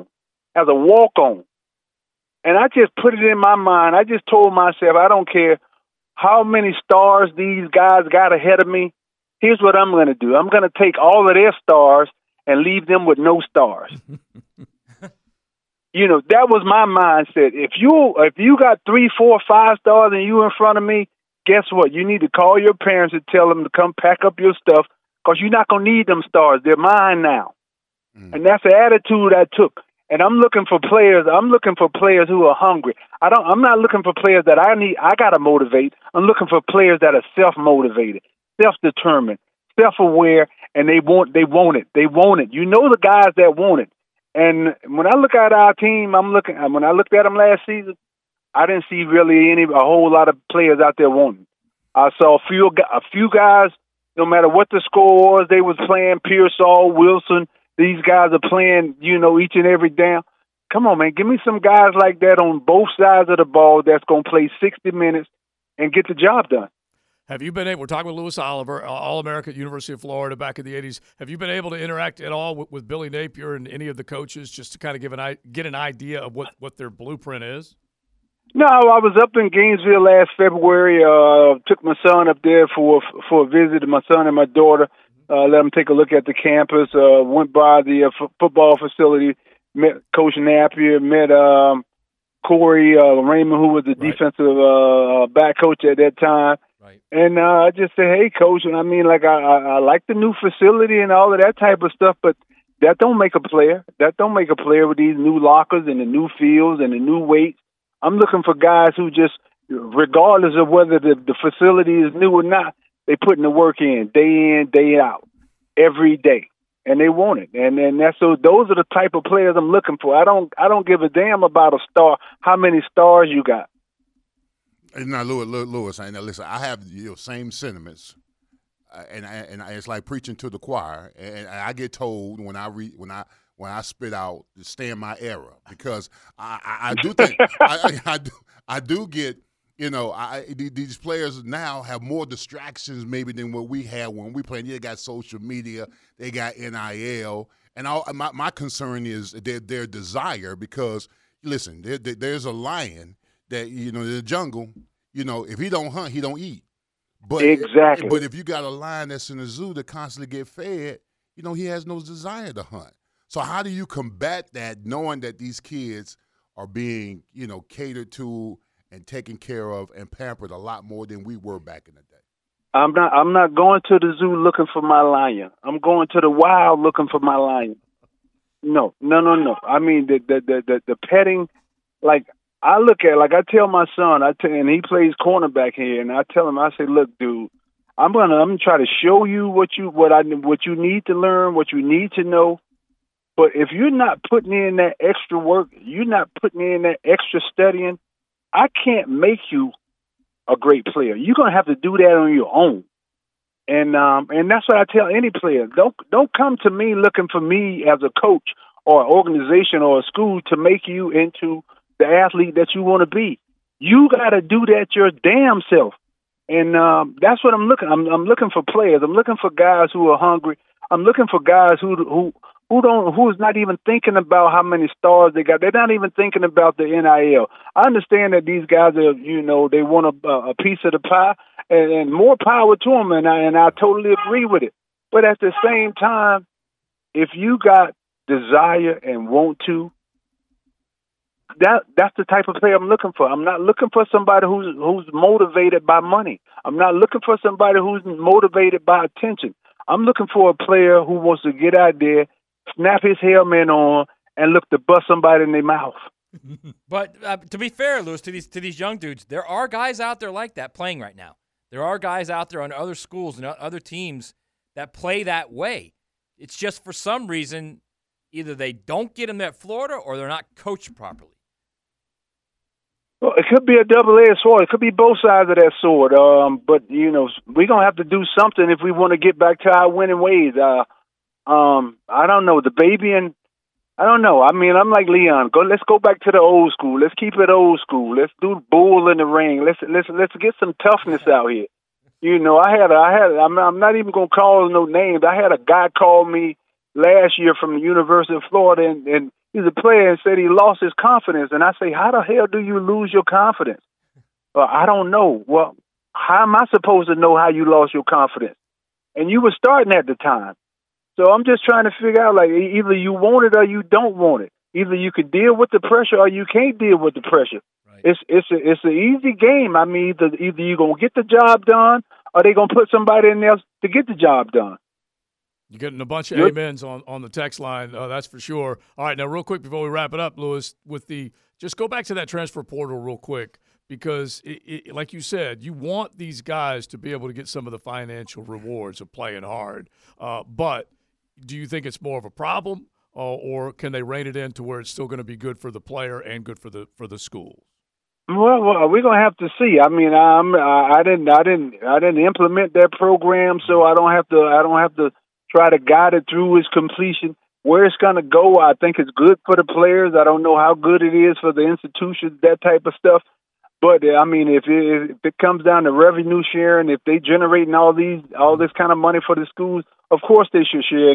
And I just put it in my mind. I just told myself, I don't care how many stars these guys got ahead of me. Here's what I'm going to do. I'm going to take all of their stars and leave them with no stars. That was my mindset. If you got 3, 4, 5 stars and you in front of me, guess what? You need to call your parents and tell them to come pack up your stuff because you're not going to need them stars. They're mine now. And that's the attitude I took. And I'm looking for players. I'm looking for players who are hungry. I'm not looking for players that I got to motivate. I'm looking for players that are self-motivated, self-determined, self-aware, and they want it. They want it. You know the guys that want it. And when I look at our team, when I looked at them last season, I didn't see really a whole lot of players out there wanting. I saw a few guys, no matter what the score was, they was playing. Pearsall, Wilson, these guys are playing, each and every down. Come on, man, give me some guys like that on both sides of the ball that's going to play 60 minutes and get the job done. Have you been able – we're talking with Lewis Oliver, All-America at University of Florida back in the 80s. Have you been able to interact at all with Billy Napier and any of the coaches just to kind of get an idea of what their blueprint is? No, I was up in Gainesville last February. Took my son up there for a visit, my son and my daughter. Let them take a look at the campus. Went by the football facility, met Coach Napier, met Corey Raymond, who was the defensive back coach at that time. Right. And I just said, hey, Coach, and I mean, like, I like the new facility and all of that type of stuff, but that don't make a player. That don't make a player with these new lockers and the new fields and the new weights. I'm looking for guys who just, regardless of whether the facility is new or not, they putting the work in, day out, every day, and they want it. And those are the type of players I'm looking for. I don't give a damn about a star, how many stars you got. Now, Lewis, listen, I have your same sentiments, and it's like preaching to the choir. And I get told when when I spit out to stay in my era, because I do think I do get, these players now have more distractions maybe than what we had when we played. They got social media, they got NIL, and my concern is their desire, because listen, there's a lion that in the jungle. If he don't hunt, he don't eat. But exactly. But if you got a lion that's in the zoo that constantly get fed, he has no desire to hunt. So how do you combat that, knowing that these kids are being, catered to and taken care of and pampered a lot more than we were back in the day? I'm not going to the zoo looking for my lion. I'm going to the wild looking for my lion. No. I mean the petting, like I look at, like I tell my son, and he plays cornerback here, and I tell him, I say, look, dude, I'm gonna try to show you what you need to learn, what you need to know. But if you're not putting in that extra work, you're not putting in that extra studying, I can't make you a great player. You're gonna have to do that on your own. And that's what I tell any player. Don't come to me looking for me as a coach or an organization or a school to make you into the athlete that you want to be. You got to do that your damn self. And that's what I'm looking. I'm looking for players. I'm looking for guys who are hungry. I'm looking for guys who's not even thinking about how many stars they got. They're not even thinking about the NIL. I understand that these guys are, they want a piece of the pie, and more power to them, and I totally agree with it. But at the same time, if you got desire and want to, that's the type of player I'm looking for. I'm not looking for somebody who's motivated by money. I'm not looking for somebody who's motivated by attention. I'm looking for a player who wants to get out there, snap his helmet on, and look to bust somebody in their mouth. But to be fair, Lewis, to these young dudes, there are guys out there like that playing right now. There are guys out there on other schools and other teams that play that way. It's just for some reason, either they don't get them at Florida or they're not coached properly. Well, it could be a double-edged sword. It could be both sides of that sword. But we're going to have to do something if we want to get back to our winning ways. I don't know. The baby and I don't know. I mean, I'm like Leon. Let's go back to the old school. Let's keep it old school. Let's do bull in the ring. Let's get some toughness out here. I'm not even going to call no names. I had a guy call me last year from the University of Florida, and he's a player, and said he lost his confidence. And I say, how the hell do you lose your confidence? Well, I don't know. Well, how am I supposed to know how you lost your confidence? And you were starting at the time. So I'm just trying to figure out, like, either you want it or you don't want it. Either you can deal with the pressure or you can't deal with the pressure. Right. It's an easy game. I mean, either you're going to get the job done or they're going to put somebody in there to get the job done. You're getting a bunch of amens on the text line, that's for sure. All right, now real quick before we wrap it up, Lewis, just go back to that transfer portal real quick, because like you said, you want these guys to be able to get some of the financial rewards of playing hard. But do you think it's more of a problem, or can they rein it in to where it's still going to be good for the player and good for the school? Well, we're gonna have to see. I mean, I didn't implement that program, so I don't have to try to guide it through its completion. Where it's going to go, I think it's good for the players. I don't know how good it is for the institutions, that type of stuff. But, I mean, if it comes down to revenue sharing, if they generating all this kind of money for the schools, of course they should share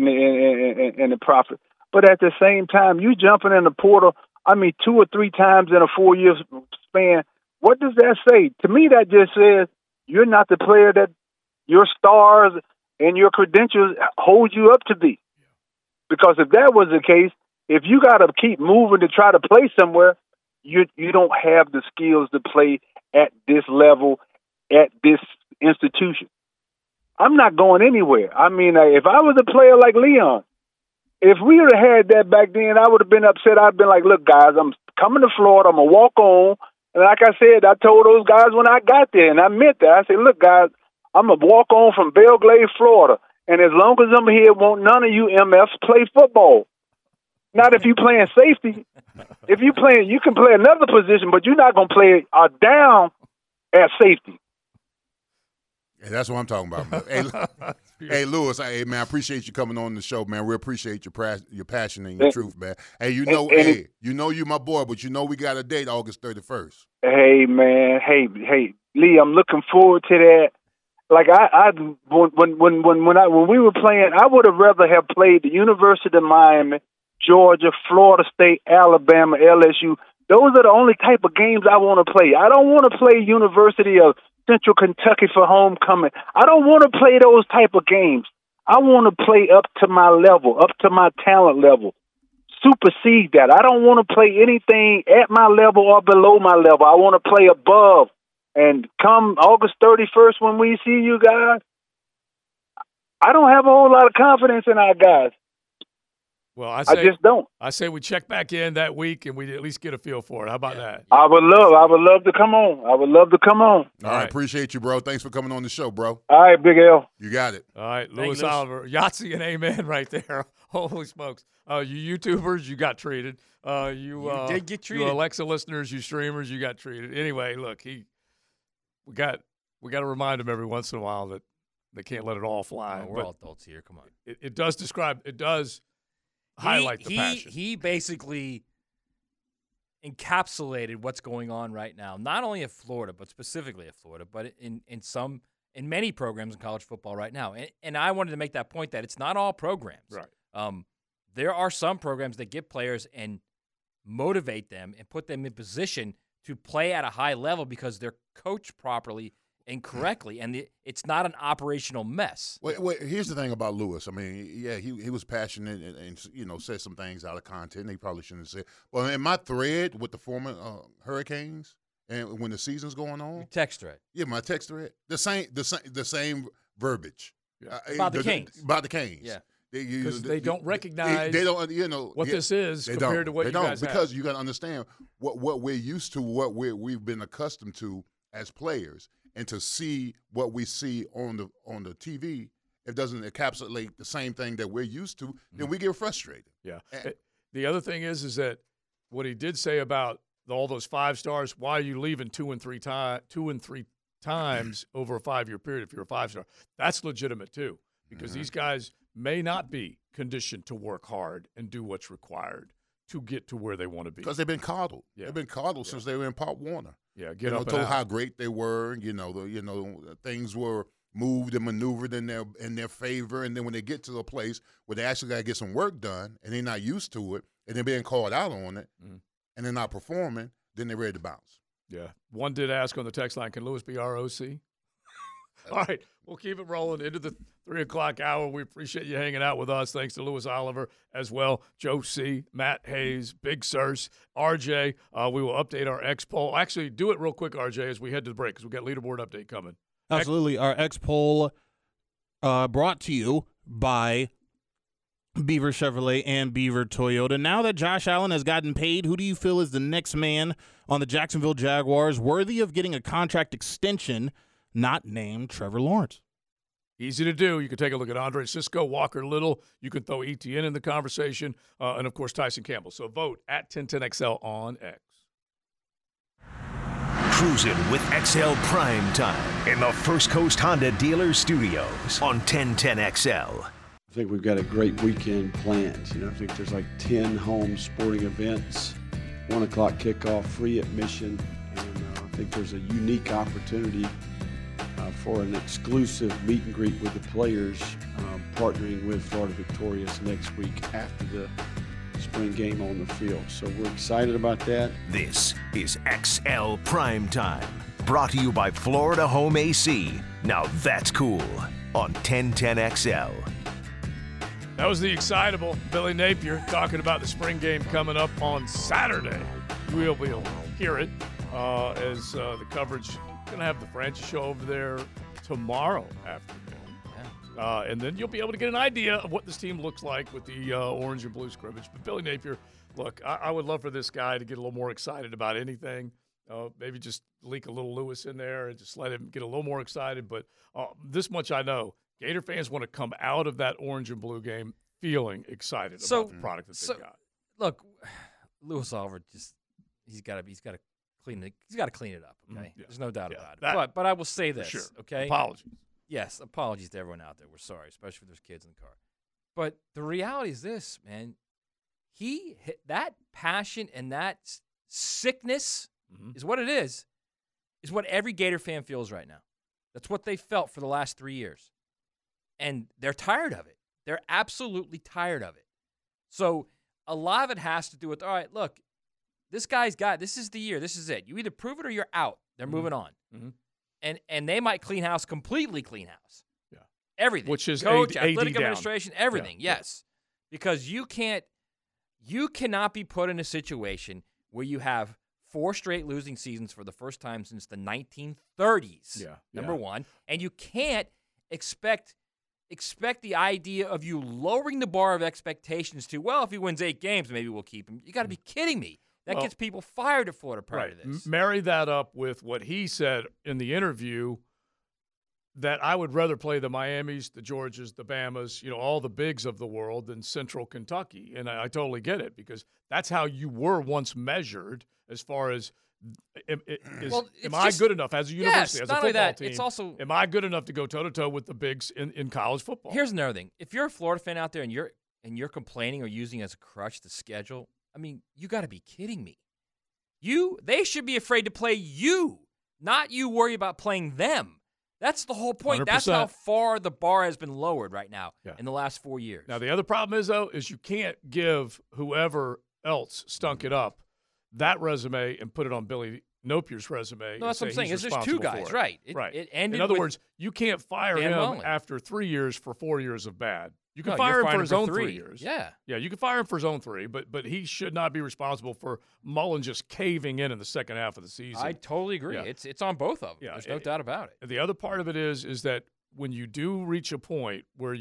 in the profit. But at the same time, you jumping in the portal, I mean, 2 or 3 times in a 4-year span, what does that say? To me, that just says you're not the player that your stars and your credentials hold you up to be. Because if that was the case, if you got to keep moving to try to play somewhere, you don't have the skills to play at this level, at this institution. I'm not going anywhere. I mean, if I was a player like Leon, if we would have had that back then, I would have been upset. I'd been like, look, guys, I'm coming to Florida. I'm going to walk on. And like I said, I told those guys when I got there, and I meant that. I said, look, guys, I'm going to walk on from Belgrade, Florida. And as long as I'm here, won't none of you MFs play football. Not if you playing safety. If you playing, you can play another position, but you're not going to play down at safety. Yeah, that's what I'm talking about. Hey, Hey, Lewis, hey, man, I appreciate you coming on the show, man. We appreciate your passion and your truth, man. Hey, you know you my boy, but you know we got a date August 31st. Hey, man. Hey, Lee, I'm looking forward to that. Like when we were playing, I would have rather have played the University of Miami, Georgia, Florida State, Alabama, LSU. Those are the only type of games I want to play. I don't want to play University of Central Kentucky for homecoming. I don't want to play those type of games. I want to play up to my level, up to my talent level. Supersede that. I don't want to play anything at my level or below my level. I want to play above. And come August 31st when we see you guys, I don't have a whole lot of confidence in our guys. Well, I just don't. I say we check back in that week and we at least get a feel for it. How about that? I would love to come on. I would love to come on. All right, appreciate you, bro. Thanks for coming on the show, bro. All right, Big L. You got it. All right, Lewis Oliver, Yahtzee and amen right there. Holy smokes. You YouTubers, you got treated. You did get treated. You Alexa listeners, you streamers, you got treated. Anyway, look, we got to remind them every once in a while that they can't let it all fly. We're all adults here. Come on. It does highlight the passion. He basically encapsulated what's going on right now, not only at Florida, but specifically at Florida, but in many programs in college football right now. And I wanted to make that point that it's not all programs. Right. There are some programs that get players and motivate them and put them in position to play at a high level because they're coached properly and correctly, and it's not an operational mess. Wait, here's the thing about Lewis. I mean, yeah, he was passionate and said some things out of content he probably shouldn't have said. Well, in my thread with the former Hurricanes and when the season's going on, your text thread. Yeah, my text thread. The same verbiage. Yeah. About the Canes. About the Canes. Yeah. Because they don't recognize what this is compared to what you guys have. Because you got to understand what we're used to, what we've been accustomed to as players, and to see what we see on the TV, it doesn't encapsulate the same thing that we're used to, then we get frustrated. Yeah. The other thing is that what he did say about all those 5 stars, why are you leaving 2 and 3 times over a 5-year period if you're a 5-star? That's legitimate too, because these guys may not be conditioned to work hard and do what's required to get to where they want to be. Because they've been coddled. Yeah. They've been coddled since they were in Pop Warner. Yeah, told how great they were. Things were moved and maneuvered in their favor, and then when they get to a place where they actually got to get some work done, and they're not used to it, and they're being called out on it, and they're not performing, then they're ready to bounce. Yeah. One did ask on the text line, can Lewis be ROC? All right, we'll keep it rolling into the 3 o'clock hour. We appreciate you hanging out with us. Thanks to Lewis Oliver as well, Joe C., Matt Hayes, Big Sirs, RJ. We will update our X poll. Actually, do it real quick, RJ, as we head to the break because we've got leaderboard update coming. Absolutely. Our X poll brought to you by Beaver Chevrolet and Beaver Toyota. Now that Josh Allen has gotten paid, who do you feel is the next man on the Jacksonville Jaguars worthy of getting a contract extension not named Trevor Lawrence? Easy to do. You can take a look at Andre Cisco, Walker Little. You can throw ETN in the conversation, and, of course, Tyson Campbell. So vote at 1010XL on X. Cruising with XL Prime Time in the First Coast Honda Dealer Studios on 1010XL. I think we've got a great weekend planned. I think there's like 10 home sporting events, 1 o'clock kickoff, free admission, and I think there's a unique opportunity for an exclusive meet and greet with the players, partnering with Florida Victorious next week after the spring game on the field. So we're excited about that. This is XL Prime Time, brought to you by Florida Home AC. Now that's cool on 1010XL. That was the excitable Billy Napier talking about the spring game coming up on Saturday. We'll hear it as the coverage. Going to have the Francis show over there tomorrow afternoon. And then you'll be able to get an idea of what this team looks like with the orange and blue scrimmage. But Billy Napier, look, I would love for this guy to get a little more excited about anything. Maybe just leak a little Lewis in there and just let him get a little more excited. But this much I know, Gator fans want to come out of that orange and blue game feeling excited about the product that they've got. Look, Lewis Oliver he's got to clean it up. Okay, there's no doubt about it. But I will say this. Sure. Okay, apologies. Yes, apologies to everyone out there. We're sorry, especially if there's kids in the car. But the reality is this, man. That passion and that sickness is what it is what every Gator fan feels right now. That's what they felt for the last 3 years. And they're tired of it. They're absolutely tired of it. So a lot of it has to do with, all right, look, this is the year. This is it. You either prove it or you're out. They're moving on. And they might completely clean house. Yeah. Everything. Which is coach, AD athletic down. administration, everything. Yeah. Yes. Because you cannot be put in a situation where you have 4 straight losing seasons for the first time since the 1930s. Yeah. Number one. And you can't expect the idea of you lowering the bar of expectations to, well, if he wins 8 games, maybe we'll keep him. You got to be kidding me. That gets people fired at Florida prior to this. Marry that up with what he said in the interview, that I would rather play the Miamis, the Georgias, the Bamas, all the bigs of the world than Central Kentucky. And I totally get it, because that's how you were once measured as far as am I good enough as a university, as a football team? It's also, am I good enough to go toe-to-toe with the bigs in college football? Here's another thing. If you're a Florida fan out there and you're complaining or using as a crutch the schedule, I mean, you got to be kidding me. They should be afraid to play you, not you worry about playing them. That's the whole point. 100%. That's how far the bar has been lowered right now in the last 4 years. Now, the other problem is you can't give whoever else stunk it up that resume and put it on Billy Napier's resume. No, that's what I'm saying. There's 2 guys, right? It ended in other with words, you can't fire Dan him Mullen. after 3 years for 4 years of bad. You can No, fire you're him for firing his for own 3. 3 years. Yeah. Yeah, you can fire him for his own 3, but he should not be responsible for Mullen just caving in the second half of the season. I totally agree. Yeah. It's on both of them. Yeah, There's no doubt about it. The other part of it is that when you do reach a point where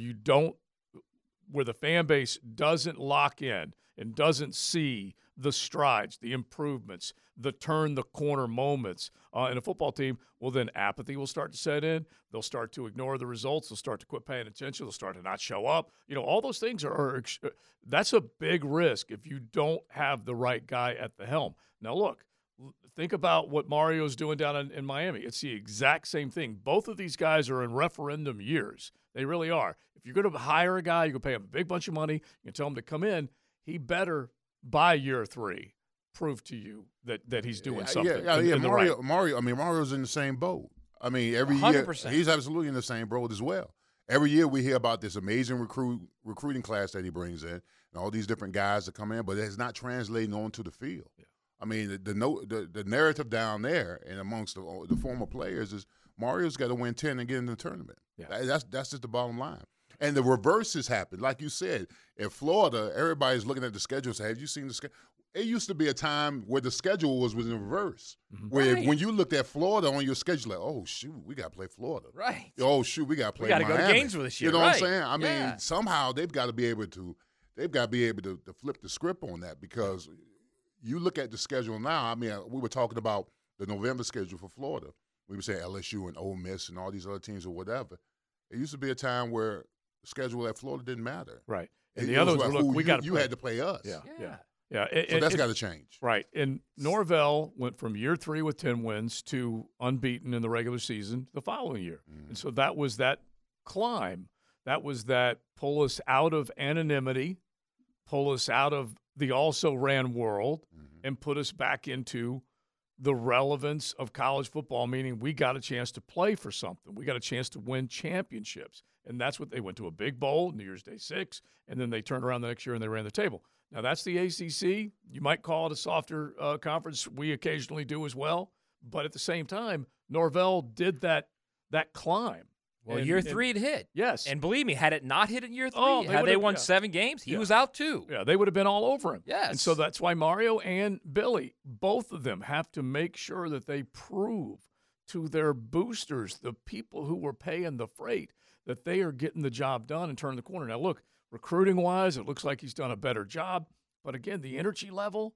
where the fan base doesn't lock in and doesn't see the strides, the improvements, the turn the corner moments in a football team, well, then apathy will start to set in. They'll start to ignore the results. They'll start to quit paying attention. They'll start to not show up. All those things that's a big risk if you don't have the right guy at the helm. Now, look, think about what Mario's doing down in Miami. It's the exact same thing. Both of these guys are in referendum years. They really are. If you're going to hire a guy, you're going to pay him a big bunch of money, you can tell him to come in, he better, by year 3, prove to you that he's doing something. Mario's in the same boat. I mean, every 100%. Year he's absolutely in the same boat as well. Every year we hear about this amazing recruiting class that he brings in and all these different guys that come in, but it's not translating onto the field. Yeah. I mean, the narrative down there and amongst the former players is Mario's got to win 10 and get in the tournament. Yeah. That's just the bottom line. And the reverse has happened. Like you said, in Florida, everybody's looking at the schedule and say, have you seen the schedule? It used to be a time where the schedule was in reverse. Mm-hmm. Where when you looked at Florida on your schedule, like, oh, shoot, we got to play Florida. Right. Oh, shoot, we got to play Miami. We got to go to Gainesville this year. You know right. what I'm saying? I mean, somehow they've got to be able to flip the script on that, because you look at the schedule now. I mean, we were talking about the November schedule for Florida. We were saying LSU and Ole Miss and all these other teams or whatever. It used to be a time where the schedule at Florida didn't matter. Right. And the others were, look, we got you had to play us. Yeah. So that's got to change. Right. And Norvell went from year 3 with 10 wins to unbeaten in the regular season the following year. Mm. And so that was that climb. That was that pull us out of anonymity, pull us out of the also-ran world, and put us back into the relevance of college football, meaning we got a chance to play for something. We got a chance to win championships. And that's what they went to, a big bowl, New Year's Day 6, and then they turned around the next year and they ran the table. Now, that's the ACC. You might call it a softer conference. We occasionally do as well. But at the same time, Norvell did that climb. Well, year 3 it hit. Yes. And believe me, had it not hit in year 3, had they won 7 games, he was out too. Yeah, they would have been all over him. Yes. And so that's why Mario and Billy, both of them, have to make sure that they prove to their boosters, the people who were paying the freight, that they are getting the job done and turning the corner. Now, look, recruiting-wise, it looks like he's done a better job. But, again, the energy level,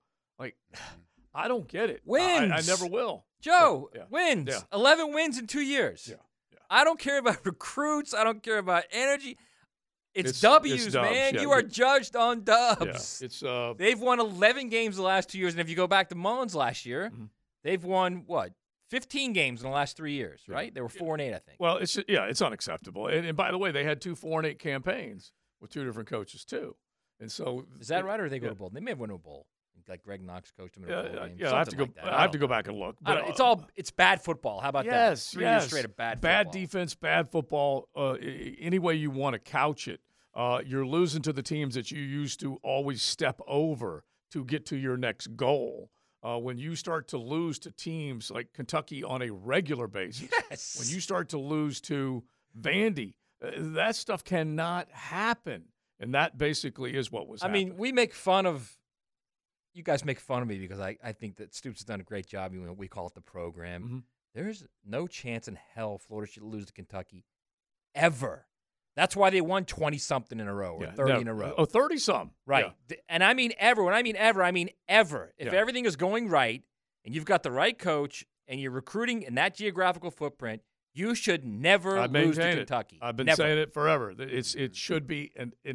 I don't get it. Wins. I never will. Joe, wins. Yeah. 11 wins in 2 years. Yeah. I don't care about recruits. I don't care about energy. It's W's, dubs, man. Yeah. You are judged on dubs. Yeah. They've won 11 games the last 2 years. And if you go back to Mullins last year, they've won, 5 15 games in the last 3 years, right? They were 4-8, I think. Well, it's unacceptable. And by the way, they had 2 4-8 campaigns with 2 different coaches too. And so is that right, or did they go to bowl? They may have won a bowl. Like Greg Knox coached them in a bowl game. Yeah, I have to go. I have to go back and look. But it's bad football. How about that? 3 years straight of bad football. Bad defense, bad football. Any way you want to couch it, you're losing to the teams that you used to always step over to get to your next goal. When you start to lose to teams like Kentucky on a regular basis, when you start to lose to Vandy, that stuff cannot happen. And that basically is what was happening. I mean, we make fun of – you guys make fun of me because I think that Stoops has done a great job. We call it the program. Mm-hmm. There's no chance in hell Florida should lose to Kentucky ever. That's why they won 20-something in a row or 30 in a row. Oh, 30-some. Right. Yeah. And I mean ever. When I mean ever, I mean ever. If everything is going right and you've got the right coach and you're recruiting in that geographical footprint, you should never lose to Kentucky. I've been saying it forever. It should be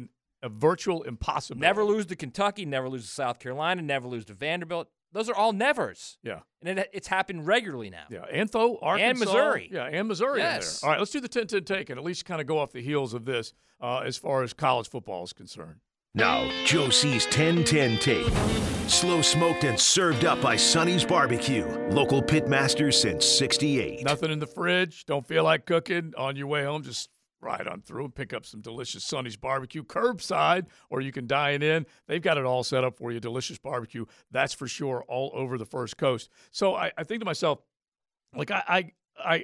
a virtual impossibility. Never lose to Kentucky, never lose to South Carolina, never lose to Vanderbilt. Those are all nevers. Yeah. And it's happened regularly now. Yeah. Arkansas. And Missouri. Yeah, and Missouri yes. in there. All right, let's do the 10-10 take and at least kind of go off the heels of this as far as college football is concerned. Now, Joe C's 10-10 take. Slow smoked and served up by Sonny's Barbecue. Local pit masters since 68. Nothing in the fridge. Don't feel like cooking. On your way home, just ride on through and pick up some delicious Sonny's Barbecue curbside, or you can dine in. They've got it all set up for you. Delicious barbecue, that's for sure, all over the First Coast. So I think to myself, like I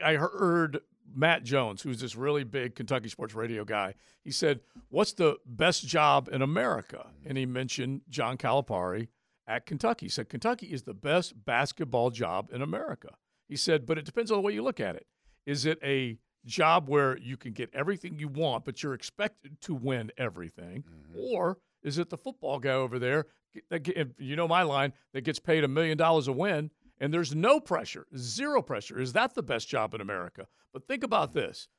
heard Matt Jones, who's this really big Kentucky sports radio guy. He said, "What's the best job in America?" And he mentioned John Calipari at Kentucky. He said, "Kentucky is the best basketball job in America." He said, "But it depends on the way you look at it. Is it a job where you can get everything you want, but you're expected to win everything, or is it the football guy over there, you know my line, that gets paid $1 million a win, and there's no pressure, zero pressure? Is that the best job in America?" But think about this.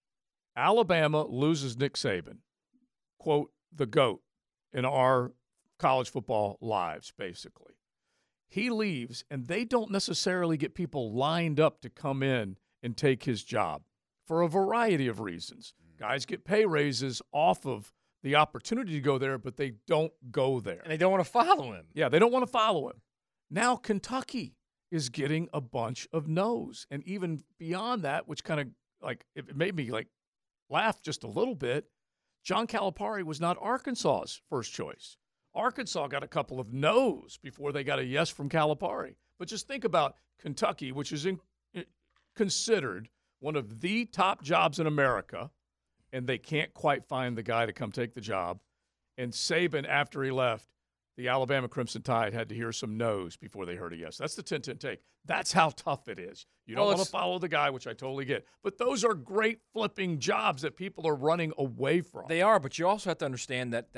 Alabama loses Nick Saban, quote, the GOAT in our college football lives, basically. He leaves, and they don't necessarily get people lined up to come in and take his job, for a variety of reasons. Guys get pay raises off of the opportunity to go there, but they don't go there. And they don't want to follow him. Yeah, they don't want to follow him. Now Kentucky is getting a bunch of no's. And even beyond that, which kind of like it made me like laugh just a little bit, John Calipari was not Arkansas's first choice. Arkansas got a couple of no's before they got a yes from Calipari. But just think about Kentucky, which is considered one of the top jobs in America, and they can't quite find the guy to come take the job. And Saban, after he left, the Alabama Crimson Tide had to hear some no's before they heard a yes. That's the 10-10 take. That's how tough it is. You don't want to follow the guy, which I totally get. But those are great flipping jobs that people are running away from. They are, but you also have to understand that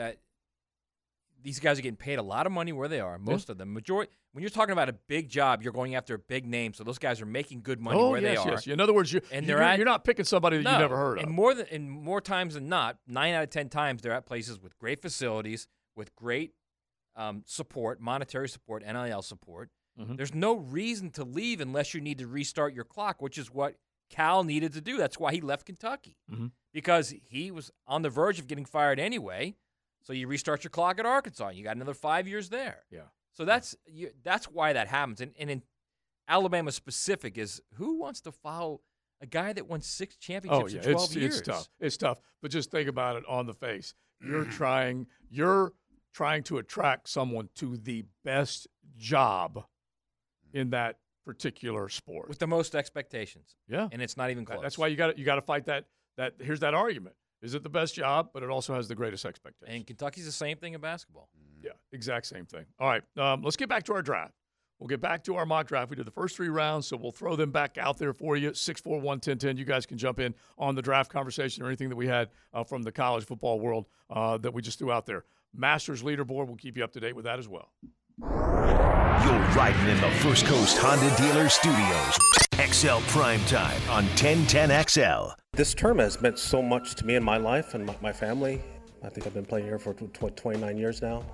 these guys are getting paid a lot of money where they are, most of them. Majority. When you're talking about a big job, you're going after a big name, so those guys are making good money where they are. Yes. In other words, you're not picking somebody that you never heard of. And more times than not, 9 out of 10 times, they're at places with great facilities, with great support, monetary support, NIL support. Mm-hmm. There's no reason to leave unless you need to restart your clock, which is what Cal needed to do. That's why he left Kentucky, because he was on the verge of getting fired anyway. So you restart your clock at Arkansas. You got another 5 years there. Yeah. So that's why that happens. And in Alabama specific is who wants to follow a guy that won 6 championships in 12 years? It's tough. But just think about it on the face. You're trying to attract someone to the best job in that particular sport with the most expectations. Yeah. And it's not even close. That's why you got to fight that. Here's that argument. Is it the best job, but it also has the greatest expectations? And Kentucky's the same thing in basketball. Yeah, exact same thing. All right, let's get back to our draft. We'll get back to our mock draft. We did the first 3 rounds, so we'll throw them back out there for you. 641-1010. You guys can jump in on the draft conversation or anything that we had from the college football world that we just threw out there. Masters leaderboard, we'll keep you up to date with that as well. You're riding in the First Coast Honda Dealer Studios. XL Primetime on 1010XL. This term has meant so much to me in my life and my family. I think I've been playing here for 29 years now.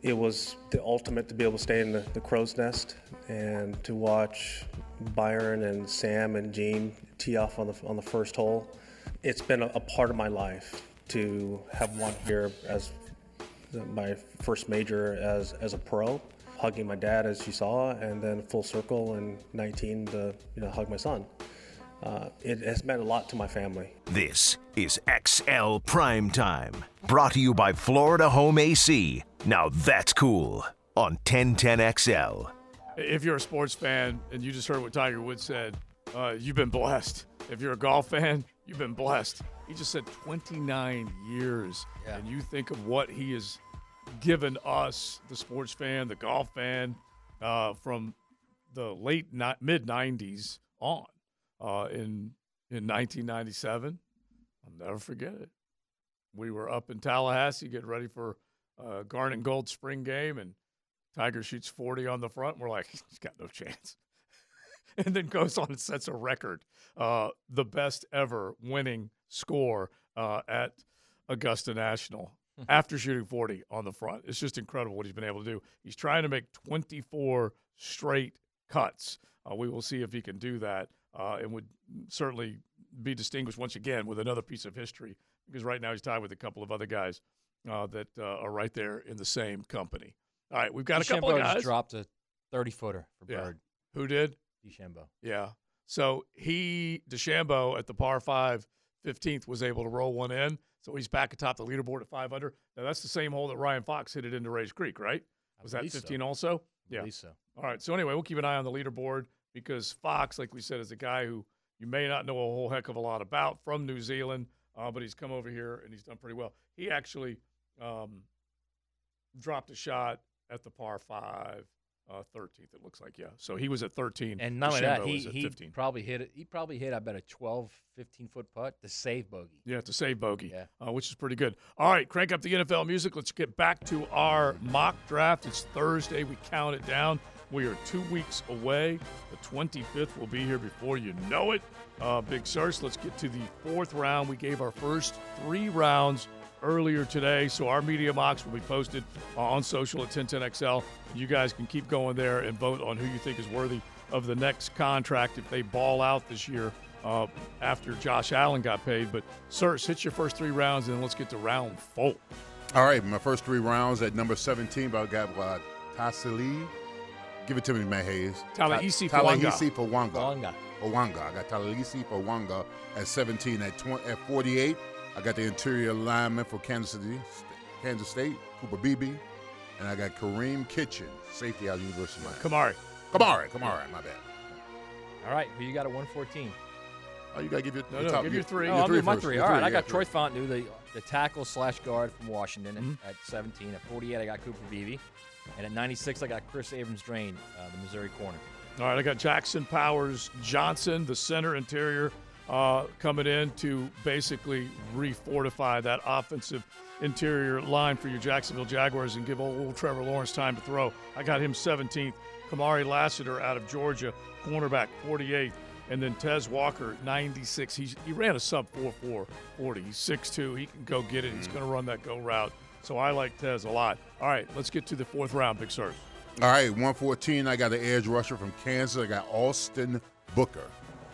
It was the ultimate to be able to stay in the crow's nest and to watch Byron and Sam and Gene tee off on the first hole. It's been a part of my life to have won here as my first major as a pro, hugging my dad as you saw, and then full circle in 19 to hug my son. It has meant a lot to my family. This is XL Primetime, brought to you by Florida Home AC. Now that's cool on 1010XL. If you're a sports fan and you just heard what Tiger Woods said, you've been blessed. If you're a golf fan, you've been blessed. He just said 29 years, and you think of what he has given us, the sports fan, the golf fan, from the mid-90s on. In 1997, I'll never forget it. We were up in Tallahassee getting ready for Garnet Gold spring game, and Tiger shoots 40 on the front. And we're like, he's got no chance. And then goes on and sets a record, the best ever winning score at Augusta National after shooting 40 on the front. It's just incredible what he's been able to do. He's trying to make 24 straight cuts. We will see if he can do that. And would certainly be distinguished once again with another piece of history, because right now he's tied with a couple of other guys that are right there in the same company. All right, we've got a couple of guys. Just dropped a 30-footer for Bird. Who did? DeChambeau. Yeah. So DeChambeau at the par 5 15th was able to roll one in, so he's back atop the leaderboard at 5 under. Now that's the same hole that Ryan Fox hit it into Rays Creek, right? Was that 15 also? I believe so. All right. So anyway, we'll keep an eye on the leaderboard, because Fox, like we said, is a guy who you may not know a whole heck of a lot about, from New Zealand, but he's come over here and he's done pretty well. He actually dropped a shot at the par 5 13th, it looks like, yeah. So he was at 13. And not only that, he probably hit it. He probably hit, I bet, a 12, 15-foot putt to save bogey. Yeah, to save bogey, yeah. Which is pretty good. All right, crank up the NFL music. Let's get back to our mock draft. It's Thursday. We count it down. We are 2 weeks away. The 25th will be here before you know it. Big search. Let's get to the 4th round. We gave our first 3 rounds earlier today, so our media mocks will be posted on social at 1010XL. You guys can keep going there and vote on who you think is worthy of the next contract if they ball out this year after Josh Allen got paid. But, Sirs, hit your first 3 rounds, and let's get to round 4. All right, my first 3 rounds at number 17, I got Tassili. Give it to me, Matt Hayes. Talahisi Fawanga. I got Talahisi Fawanga at 17. At 48, I got the interior lineman for Kansas State, Cooper Beebe. And I got Kareem Kitchen, safety out of University of Miami. Kamari, my bad. All right, who you got at 114? Oh, you got to give your give your 3. I'll do my 3. All right, I got Troy Fontenot, the tackle/guard from Washington at 17. At 48, I got Cooper Beebe. And at 96, I got Chris Abrams-Drain, the Missouri corner. All right, I got Jackson Powers Johnson, the center interior, coming in to basically refortify that offensive interior line for your Jacksonville Jaguars and give old Trevor Lawrence time to throw. I got him 17th. Kamari Lassiter out of Georgia, cornerback, 48th. And then Tez Walker, 96. He ran a sub-4.4 40. He's 6'2". He can go get it. He's going to run that go route. So I like Tez a lot. All right, let's get to the 4th round, Big Sur. All right, 114, I got an edge rusher from Kansas. I got Austin Booker.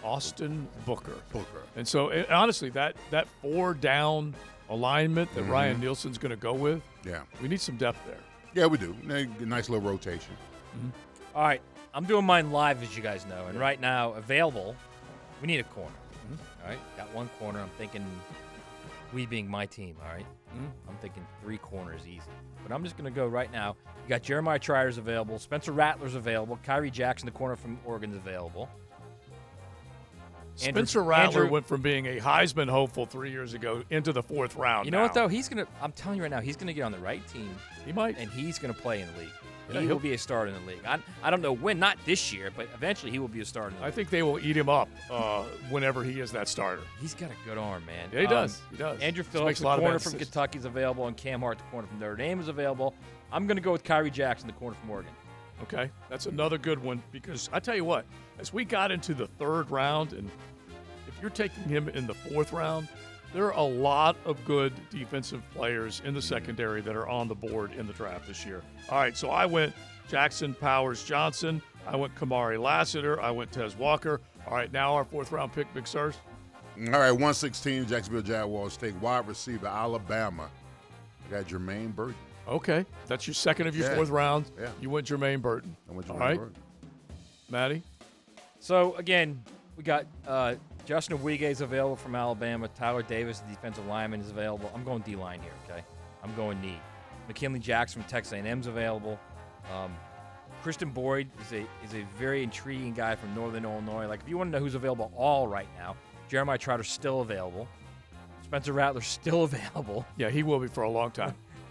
And so, honestly, that 4-down alignment that Ryan Nielsen's going to go with, we need some depth there. Yeah, we do. Nice little rotation. All right, I'm doing mine live, as you guys know. And right now, available, we need a corner. All right, got 1 corner. I'm thinking we being my team, all right? I'm thinking 3 corners easy. But I'm just going to go right now. You got Jeremiah Tryer's available. Spencer Rattler's available. Kyrie Jackson, the corner from Oregon's available. Spencer Rattler went from being a Heisman hopeful 3 years ago into the 4th round. You know what, though? I'm telling you right now, he's going to get on the right team. He might. And he's going to play in the league. Yeah, he will be a starter in the league. I don't know when, not this year, but eventually he will be a starter in the league. I think they will eat him up whenever he is that starter. He's got a good arm, man. Yeah, he does. Andrew Phillips, the corner from Kentucky, is available, and Cam Hart, the corner from Notre Dame, is available. I'm going to go with Kyrie Jackson, the corner from Oregon. Okay, that's another good one, because I tell you what, as we got into the 3rd round, and if you're taking him in the 4th round, there are a lot of good defensive players in the secondary that are on the board in the draft this year. All right, so I went Jackson Powers Johnson. I went Kamari Lassiter. I went Tez Walker. All right, now our fourth-round pick, Big Sirs. All right, 116, Jacksonville Jaguars take wide receiver, Alabama. I got Jermaine Burton. Okay, that's your second of your fourth round. Yeah. You went Jermaine Burton. I went All Jermaine right. Burton. Maddie? So, again, we got Justin Wige is available from Alabama. Tyler Davis, the defensive lineman, is available. I'm going D-line here, okay? I'm going need. McKinley Jackson from Texas A&M is available. Christian Boyd is a very intriguing guy from Northern Illinois. Like, if you want to know who's available all right now, Jeremiah Trotter's still available. Spencer Rattler's still available. Yeah, he will be for a long time.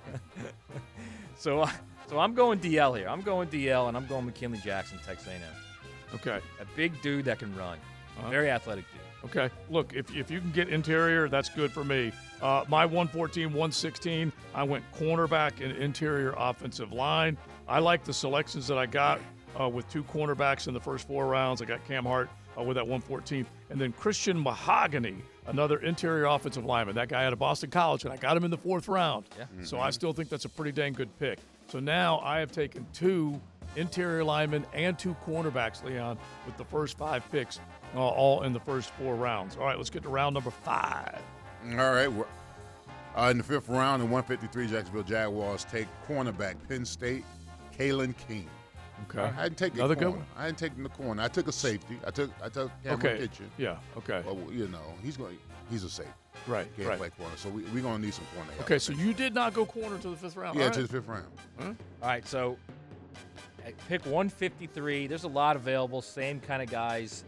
So I'm going DL here. I'm going DL, and I'm going McKinley Jackson, Texas A&M. Okay. A big dude that can run. Very athletic dude. Okay. Look, if you can get interior, that's good for me. My 114, 116, I went cornerback and interior offensive line. I like the selections that I got with two cornerbacks in the first 4 rounds. I got Cam Hart with that 114. And then Christian Mahogany, another interior offensive lineman. That guy out of Boston College, and I got him in the 4th round. Yeah. So I still think that's a pretty dang good pick. So now I have taken 2 interior linemen and 2 cornerbacks, Leon, with the first 5 picks, all in the first 4 rounds. All right, let's get to round number 5. All right. In the 5th round, in 153, Jacksonville Jaguars take cornerback, Penn State, Kalen King. Okay. I didn't take another corner. good one. I didn't take him the corner. I took a safety. I took Cameron Kitchen. Yeah. Okay. Well, he's a safety. Right. Can't right. play corner. So we're gonna need some corner help. Okay. So you did not go corner to the 5th round. Yeah, All to right. the 5th round. Huh? All right, so at pick 153. There's a lot available, same kind of guys.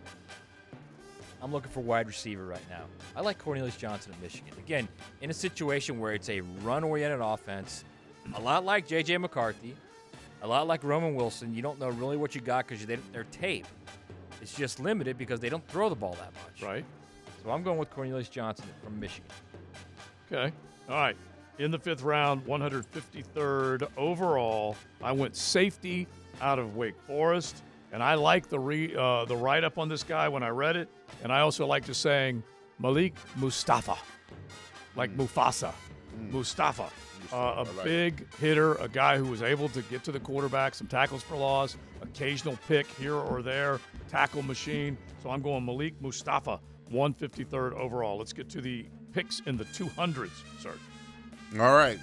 I'm looking for wide receiver right now. I like Cornelius Johnson of Michigan. Again, in a situation where it's a run-oriented offense, a lot like J.J. McCarthy, a lot like Roman Wilson. You don't know really what you got because their tape is just limited because they don't throw the ball that much. Right. So I'm going with Cornelius Johnson from Michigan. Okay. All right. In the 5th round, 153rd overall, I went safety out of Wake Forest, and I like the write-up on this guy when I read it, and I also like just saying Malik Mustafa, like Mufasa. Mustafa, a big hitter, a guy who was able to get to the quarterback, some tackles for loss, occasional pick here or there, tackle machine. So I'm going Malik Mustafa, 153rd overall. Let's get to the picks in the 200s, sir. All right.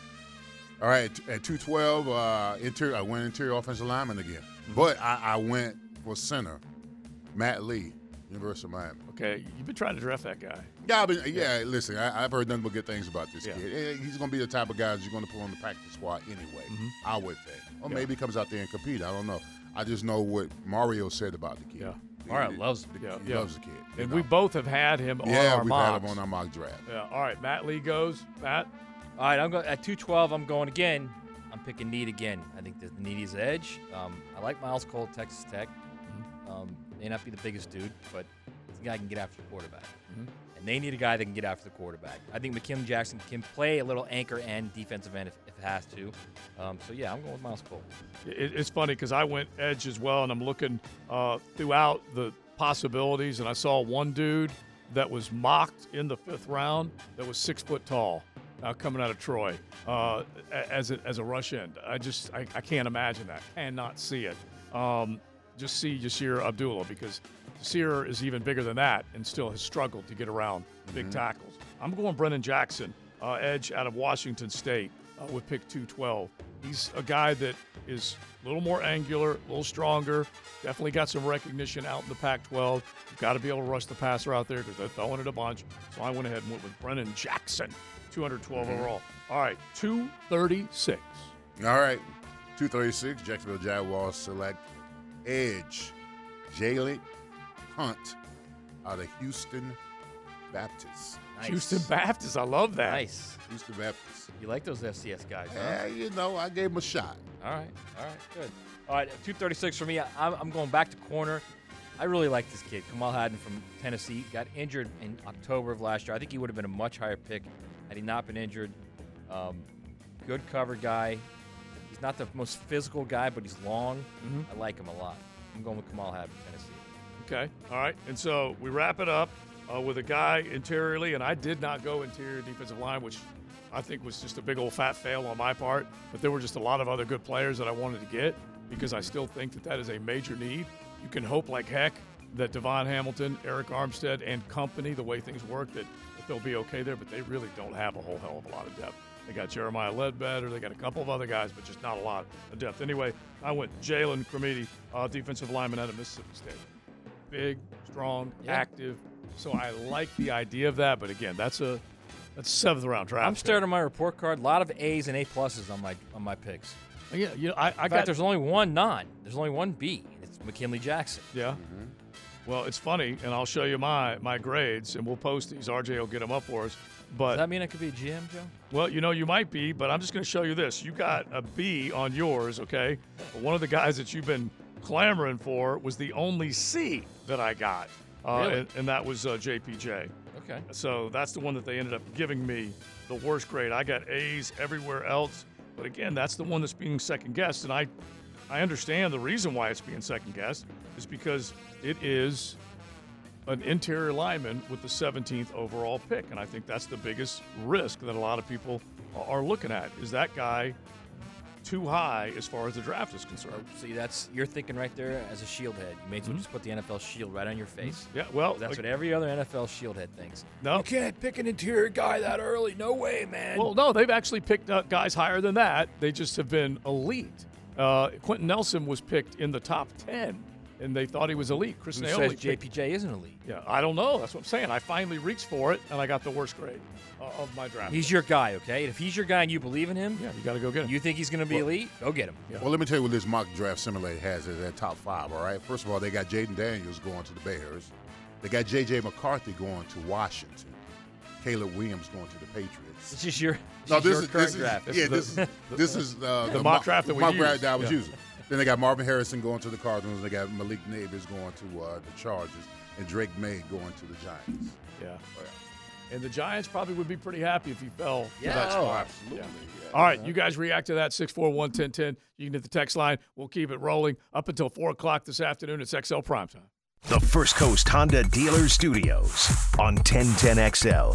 At 212, I went interior offensive lineman again. But I went for center, Matt Lee, University of Miami. Okay, you've been trying to draft that guy. Yeah, listen, I've heard nothing but good things about this kid. He's going to be the type of guy that you're going to put on the practice squad anyway, I would think. Or maybe he comes out there and compete. I don't know. I just know what Mario said about the kid. Yeah. Mario loves the kid. He loves the kid. And we both have had him on our Yeah, we've mocks. had him on our mock draft. Yeah. All right, Matt Lee goes. Matt? All right, I'm going at 212. I'm going again. I'm picking need again. I think the need is edge. I like Miles Cole, Texas Tech. May not be the biggest dude, but he's a guy who can get after the quarterback. And they need a guy that can get after the quarterback. I think McKinley Jackson can play a little anchor and defensive end if it has to. So, yeah, I'm going with Miles Cole. It's funny because I went edge as well, and I'm looking throughout the possibilities, and I saw one dude that was mocked in the 5th round that was 6 foot tall. Coming out of Troy as a rush end. I can't imagine that. Cannot see it. Just see Yasir Abdullah because Yasir is even bigger than that and still has struggled to get around big tackles. I'm going Brennan Jackson, edge out of Washington State with pick 212. He's a guy that is a little more angular, a little stronger, definitely got some recognition out in the Pac-12. You've got to be able to rush the passer out there because they're throwing it a bunch. So I went ahead and went with Brennan Jackson. 212 overall. All right, 236. All right, 236, Jacksonville Jaguars select edge Jalen Hunt out of Houston Baptist. Nice. Houston Baptist, I love that. Nice. Houston Baptist. You like those FCS guys, huh? Yeah, you know, I gave him a shot. All right, good. All right, 236 for me. I'm going back to corner. I really like this kid, Kamal Haddon from Tennessee. Got injured in October of last year. I think he would have been a much higher pick had he not been injured. Good cover guy. He's not the most physical guy, but he's long. I like him a lot. I'm going with Kamal Haddon, Tennessee. Okay, all right. And so we wrap it up. with a guy interiorly, and I did not go interior defensive line, which I think was just a big old fat fail on my part. But there were just a lot of other good players that I wanted to get because I still think that is a major need. You can hope like heck that Devon Hamilton, Eric Armstead, and company, the way things work, that they'll be okay there, but they really don't have a whole hell of a lot of depth. They got Jeremiah Ledbetter. They got a couple of other guys, but just not a lot of depth. Anyway, I went Jalen Cremedy, defensive lineman out of Mississippi State. Big, strong, active. So I like the idea of that, but again, that's a seventh-round draft. I'm staring at my report card. A lot of A's and A+s on my picks. Yeah, In fact, there's only one non. There's only one B. It's McKinley Jackson. Yeah. Well, it's funny, and I'll show you my grades, and we'll post these. RJ will get them up for us. But does that mean I could be a GM, Joe? Well, you might be, but I'm just going to show you this. You got a B on yours, okay? But one of the guys that you've been clamoring for was the only C that I got. Really? And that was JPJ. Okay. So that's the one that they ended up giving me the worst grade. I got A's everywhere else. But again, that's the one that's being second-guessed. And I understand the reason why it's being second-guessed is because it is an interior lineman with the 17th overall pick. And I think that's the biggest risk that a lot of people are looking at. Is that guy too high as far as the draft is concerned? See, you're thinking right there as a shield head. You may as well just put the NFL shield right on your face. Yeah, well, that's what every other NFL shield head thinks. No, you can't pick an interior guy that early. No way, man. Well, no, they've actually picked up guys higher than that. They just have been elite. Quentin Nelson was picked in the top 10, and they thought he was elite. Chris Who Naoli says JPJ isn't elite? Yeah, I don't know. That's what I'm saying. I finally reached for it, and I got the worst grade of my draft. He's your guy, okay? If he's your guy and you believe in him, yeah, you got to go get him. You think he's going to be elite? Go get him. Yeah. Well, let me tell you what this mock draft simulator has as their top 5, all right? First of all, they got Jaden Daniels going to the Bears. They got J.J. McCarthy going to Washington. Caleb Williams going to the Patriots. This is your current draft. This is the mock draft that we mock used. draft that I was using. Then they got Marvin Harrison going to the Cardinals. They got Malik Neighbors going to the Chargers, and Drake May going to the Giants. Yeah. And the Giants probably would be pretty happy if he fell to that Oh, spot. absolutely. Yeah. All right, you guys react to that, 641-1010. You can hit the text line. We'll keep it rolling up until 4 o'clock this afternoon. It's XL Primetime. The First Coast Honda Dealer Studios on 1010XL.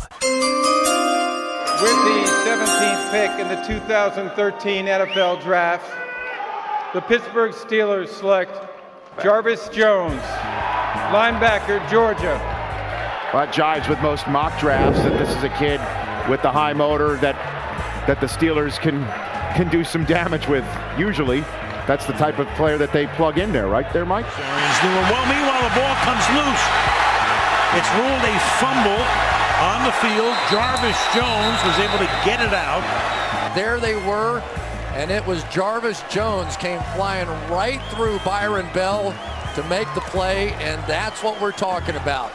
With the 17th pick in the 2013 NFL Draft, the Pittsburgh Steelers select Jarvis Jones, linebacker, Georgia. Well, that jives with most mock drafts that this is a kid with the high motor that the Steelers can do some damage with. Usually, that's the type of player that they plug in there, right there, Mike? Well, meanwhile, the ball comes loose. It's ruled a fumble on the field. Jarvis Jones was able to get it out. There they were, and it was Jarvis Jones came flying right through Byron Bell to make the play, and that's what we're talking about.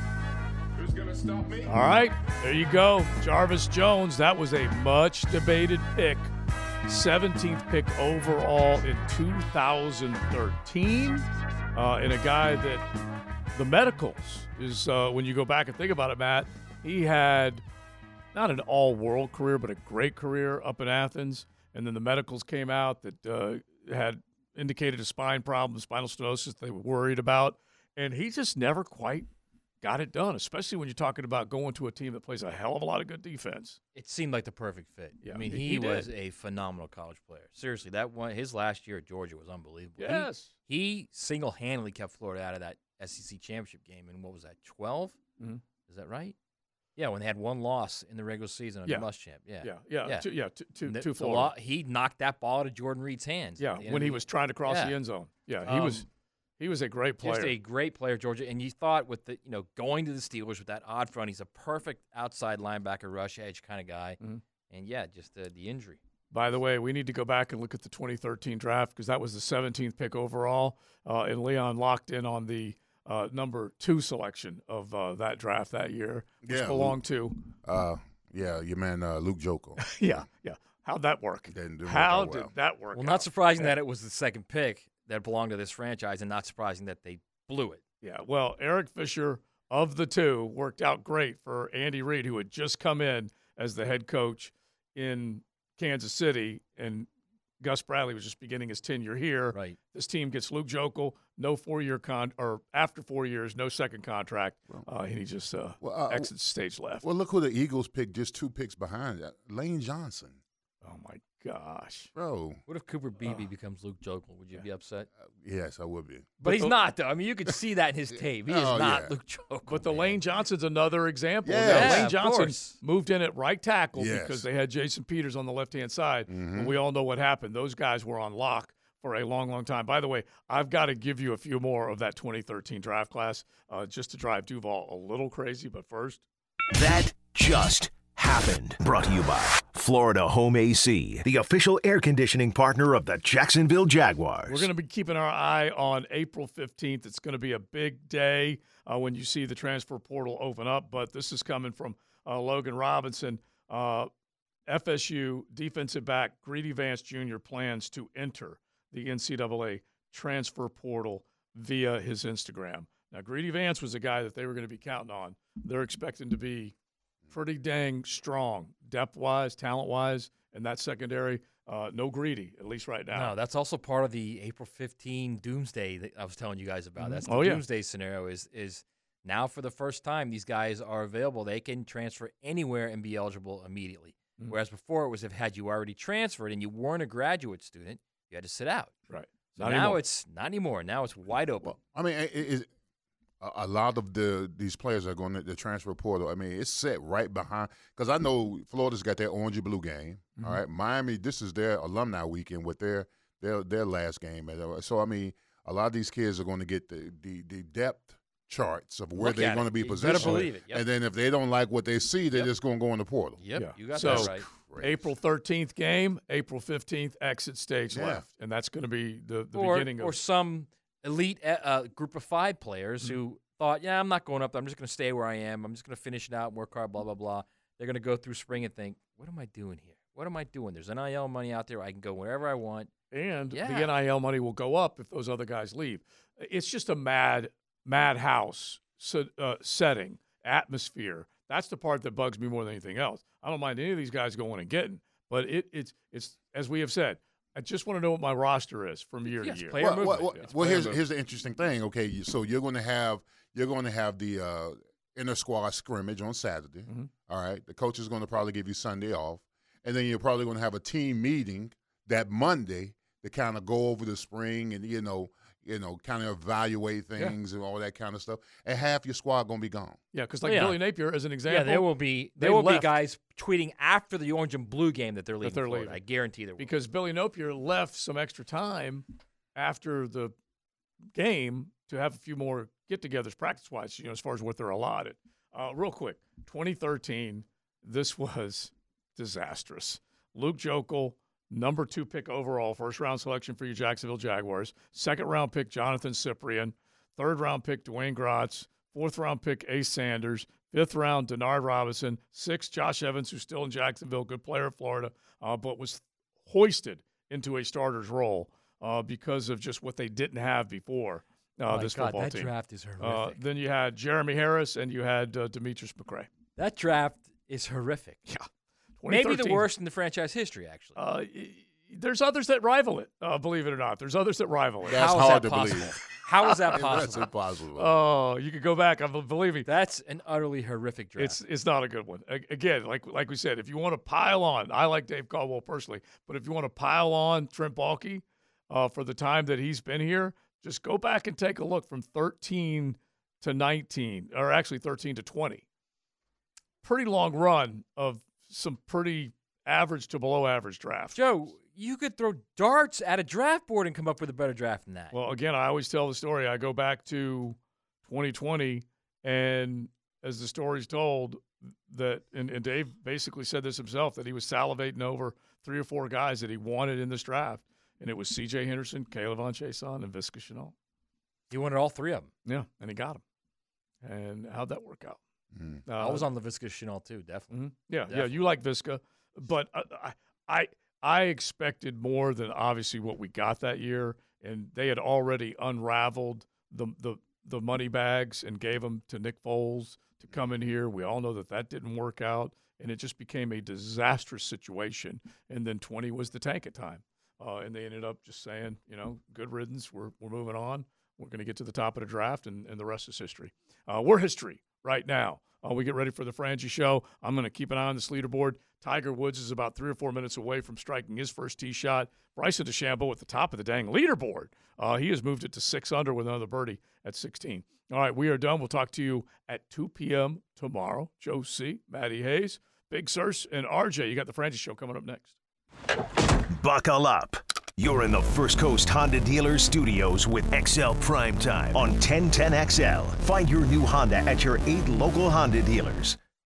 All right, there you go. Jarvis Jones, that was a much-debated pick. 17th pick overall in 2013. And a guy that the medicals is, when you go back and think about it, Matt, he had not an all-world career, but a great career up in Athens. And then the medicals came out that had indicated a spine problem, spinal stenosis they were worried about. And he just never quite got it done, especially when you're talking about going to a team that plays a hell of a lot of good defense. It seemed like the perfect fit. Yeah, I mean, he he was did. a phenomenal college player. Seriously, his last year at Georgia was unbelievable. Yes. He single-handedly kept Florida out of that SEC championship game in, what was that, 12? Mm-hmm. Is that right? Yeah, when they had one loss in the regular season of the Muschamp. To Florida. He knocked that ball out of Jordan Reed's hands. Yeah, when he was trying to cross the end zone. Yeah, he was a great player. Just a great player, Georgia. And you thought with the going to the Steelers with that odd front, he's a perfect outside linebacker, rush edge kind of guy. Mm-hmm. And just the injury. By the way, we need to go back and look at the 2013 draft because that was the 17th pick overall, and Leon locked in on the number 2 selection of that draft that year, which belonged to. Your man Luke Joko. Yeah. How'd that work? How did that work? Well, not surprising that it was the second pick that belonged to this franchise, and not surprising that they blew it. Yeah. Well, Eric Fisher of the 2 worked out great for Andy Reid, who had just come in as the head coach in Kansas City, and Gus Bradley was just beginning his tenure here. Right. This team gets Luke Jokel, no 4-year or after 4 years, no second contract, and he just exits stage left. Well, look who the Eagles picked just 2 picks behind that. Lane Johnson. Oh, my gosh. Bro. What if Cooper Beebe becomes Luke Jokel? Would you be upset? Yes, I would be. But he's not, though. I mean, you could see that in his tape. He is not Luke Jokel. But the Lane Johnson's another example. Yes. Lane Johnson course. moved in at right tackle Yes. because they had Jason Peters on the left-hand side. Mm-hmm. And we all know what happened. Those guys were on lock for a long, long time. By the way, I've got to give you a few more of that 2013 draft class just to drive Duval a little crazy. But first. That just happened. Brought to you by Florida Home AC, the official air conditioning partner of the Jacksonville Jaguars. We're going to be keeping our eye on April 15th. It's going to be a big day when you see the transfer portal open up. But this is coming from Logan Robinson. FSU defensive back Greedy Vance Jr. plans to enter the NCAA transfer portal via his Instagram. Now, Greedy Vance was a guy that they were going to be counting on. They're expecting to be pretty dang strong, depth-wise, talent-wise, and that secondary. No Greedy, at least right now. No, that's also part of the April 15 doomsday that I was telling you guys about. That's the doomsday scenario is now for the first time these guys are available. They can transfer anywhere and be eligible immediately. Mm-hmm. Whereas before it was had you already transferred and you weren't a graduate student, you had to sit out. Right. So Not now anymore. it's not anymore. Now it's wide open. Well, I mean, a lot of these players are going to the transfer portal. I mean, it's set right behind because I know Florida's got their orange and blue game. Mm-hmm. All right, Miami, this is their alumni weekend with their last game. So I mean, a lot of these kids are going to get the depth charts of where they're going to be positioned. Better believe it. Yep. And then if they don't like what they see, they're just going to go in the portal. Yep, Yeah. you got So, that right. April 13th game, April 15th exit stage left, and that's going to be the beginning of. Or some elite group of 5 players who thought, yeah, I'm not going up there. I'm just going to stay where I am. I'm just going to finish it out and work hard, blah, blah, blah. They're going to go through spring and think, what am I doing here? What am I doing? There's NIL money out there. I can go wherever I want. And the NIL money will go up if those other guys leave. It's just a madhouse setting, atmosphere. That's the part that bugs me more than anything else. I don't mind any of these guys going and getting, but it's as we have said, I just want to know what my roster is from year to year. Well, here's the interesting thing. Okay, so you're going to have the inter squad scrimmage on Saturday. Mm-hmm. All right, the coach is going to probably give you Sunday off, and then you're probably going to have a team meeting that Monday to kind of go over the spring and kind of evaluate things and all that kind of stuff. And half your squad going to be gone. Yeah, because Billy Napier, as an example. Yeah, there will be guys tweeting after the orange and blue game that they're leaving. Florida. I guarantee there will. Because Billy Napier left some extra time after the game to have a few more get-togethers practice-wise, as far as what they're allotted. Real quick, 2013, this was disastrous. Luke Jokel, number 2 pick overall, first-round selection for your Jacksonville Jaguars. Second-round pick, Jonathan Cyprien. Third-round pick, Dwayne Gratz. Fourth-round pick, Ace Sanders. Fifth-round, Denard Robinson. Sixth, Josh Evans, who's still in Jacksonville, good player of Florida, but was hoisted into a starter's role because of just what they didn't have before this football that team. That draft is horrific. Then you had Jeremy Harris and you had Demetrius McCray. That draft is horrific. Yeah. Maybe the worst in the franchise history, actually. There's others that rival it, believe it or not. There's others that rival it. That's hard to believe. How is that possible? That's impossible. Oh, you could go back. Believe me. That's an utterly horrific draft. It's not a good one. Again, like we said, if you want to pile on, I like Dave Caldwell personally, but if you want to pile on Trent Baalke for the time that he's been here, just go back and take a look from 13 to 19, or actually 13 to 20. Pretty long run of some pretty average to below average drafts. Joe, you could throw darts at a draft board and come up with a better draft than that. Well, again, I always tell the story. I go back to 2020, and as the story's told, that and Dave basically said this himself, that he was salivating over 3 or 4 guys that he wanted in this draft, and it was C.J. Henderson, Caleb Von Chason, and Visca Chenault. He wanted all 3 of them. Yeah, and he got them. And how'd that work out? I was on the Visca Chenault too, definitely. Yeah, yeah, you like Visca, but I expected more than obviously what we got that year, and they had already unraveled the money bags and gave them to Nick Foles to come in here. We all know that didn't work out, and it just became a disastrous situation. And then 20 was the tank at time. and they ended up just saying, good riddance. We're moving on. We're going to get to the top of the draft, and the rest is history. We're history right now. We get ready for the Frangie Show. I'm going to keep an eye on this leaderboard. Tiger Woods is about 3 or 4 minutes away from striking his first tee shot. Bryson DeChambeau at the top of the dang leaderboard. He has moved it to 6 under with another birdie at 16. All right, we are done. We'll talk to you at 2 p.m. tomorrow. Joe C., Matty Hayes, Big Sirs, and RJ. You got the Frangie Show coming up next. Buckle up. You're in the First Coast Honda Dealer Studios with XL Primetime on 1010XL. Find your new Honda at your 8 local Honda dealers.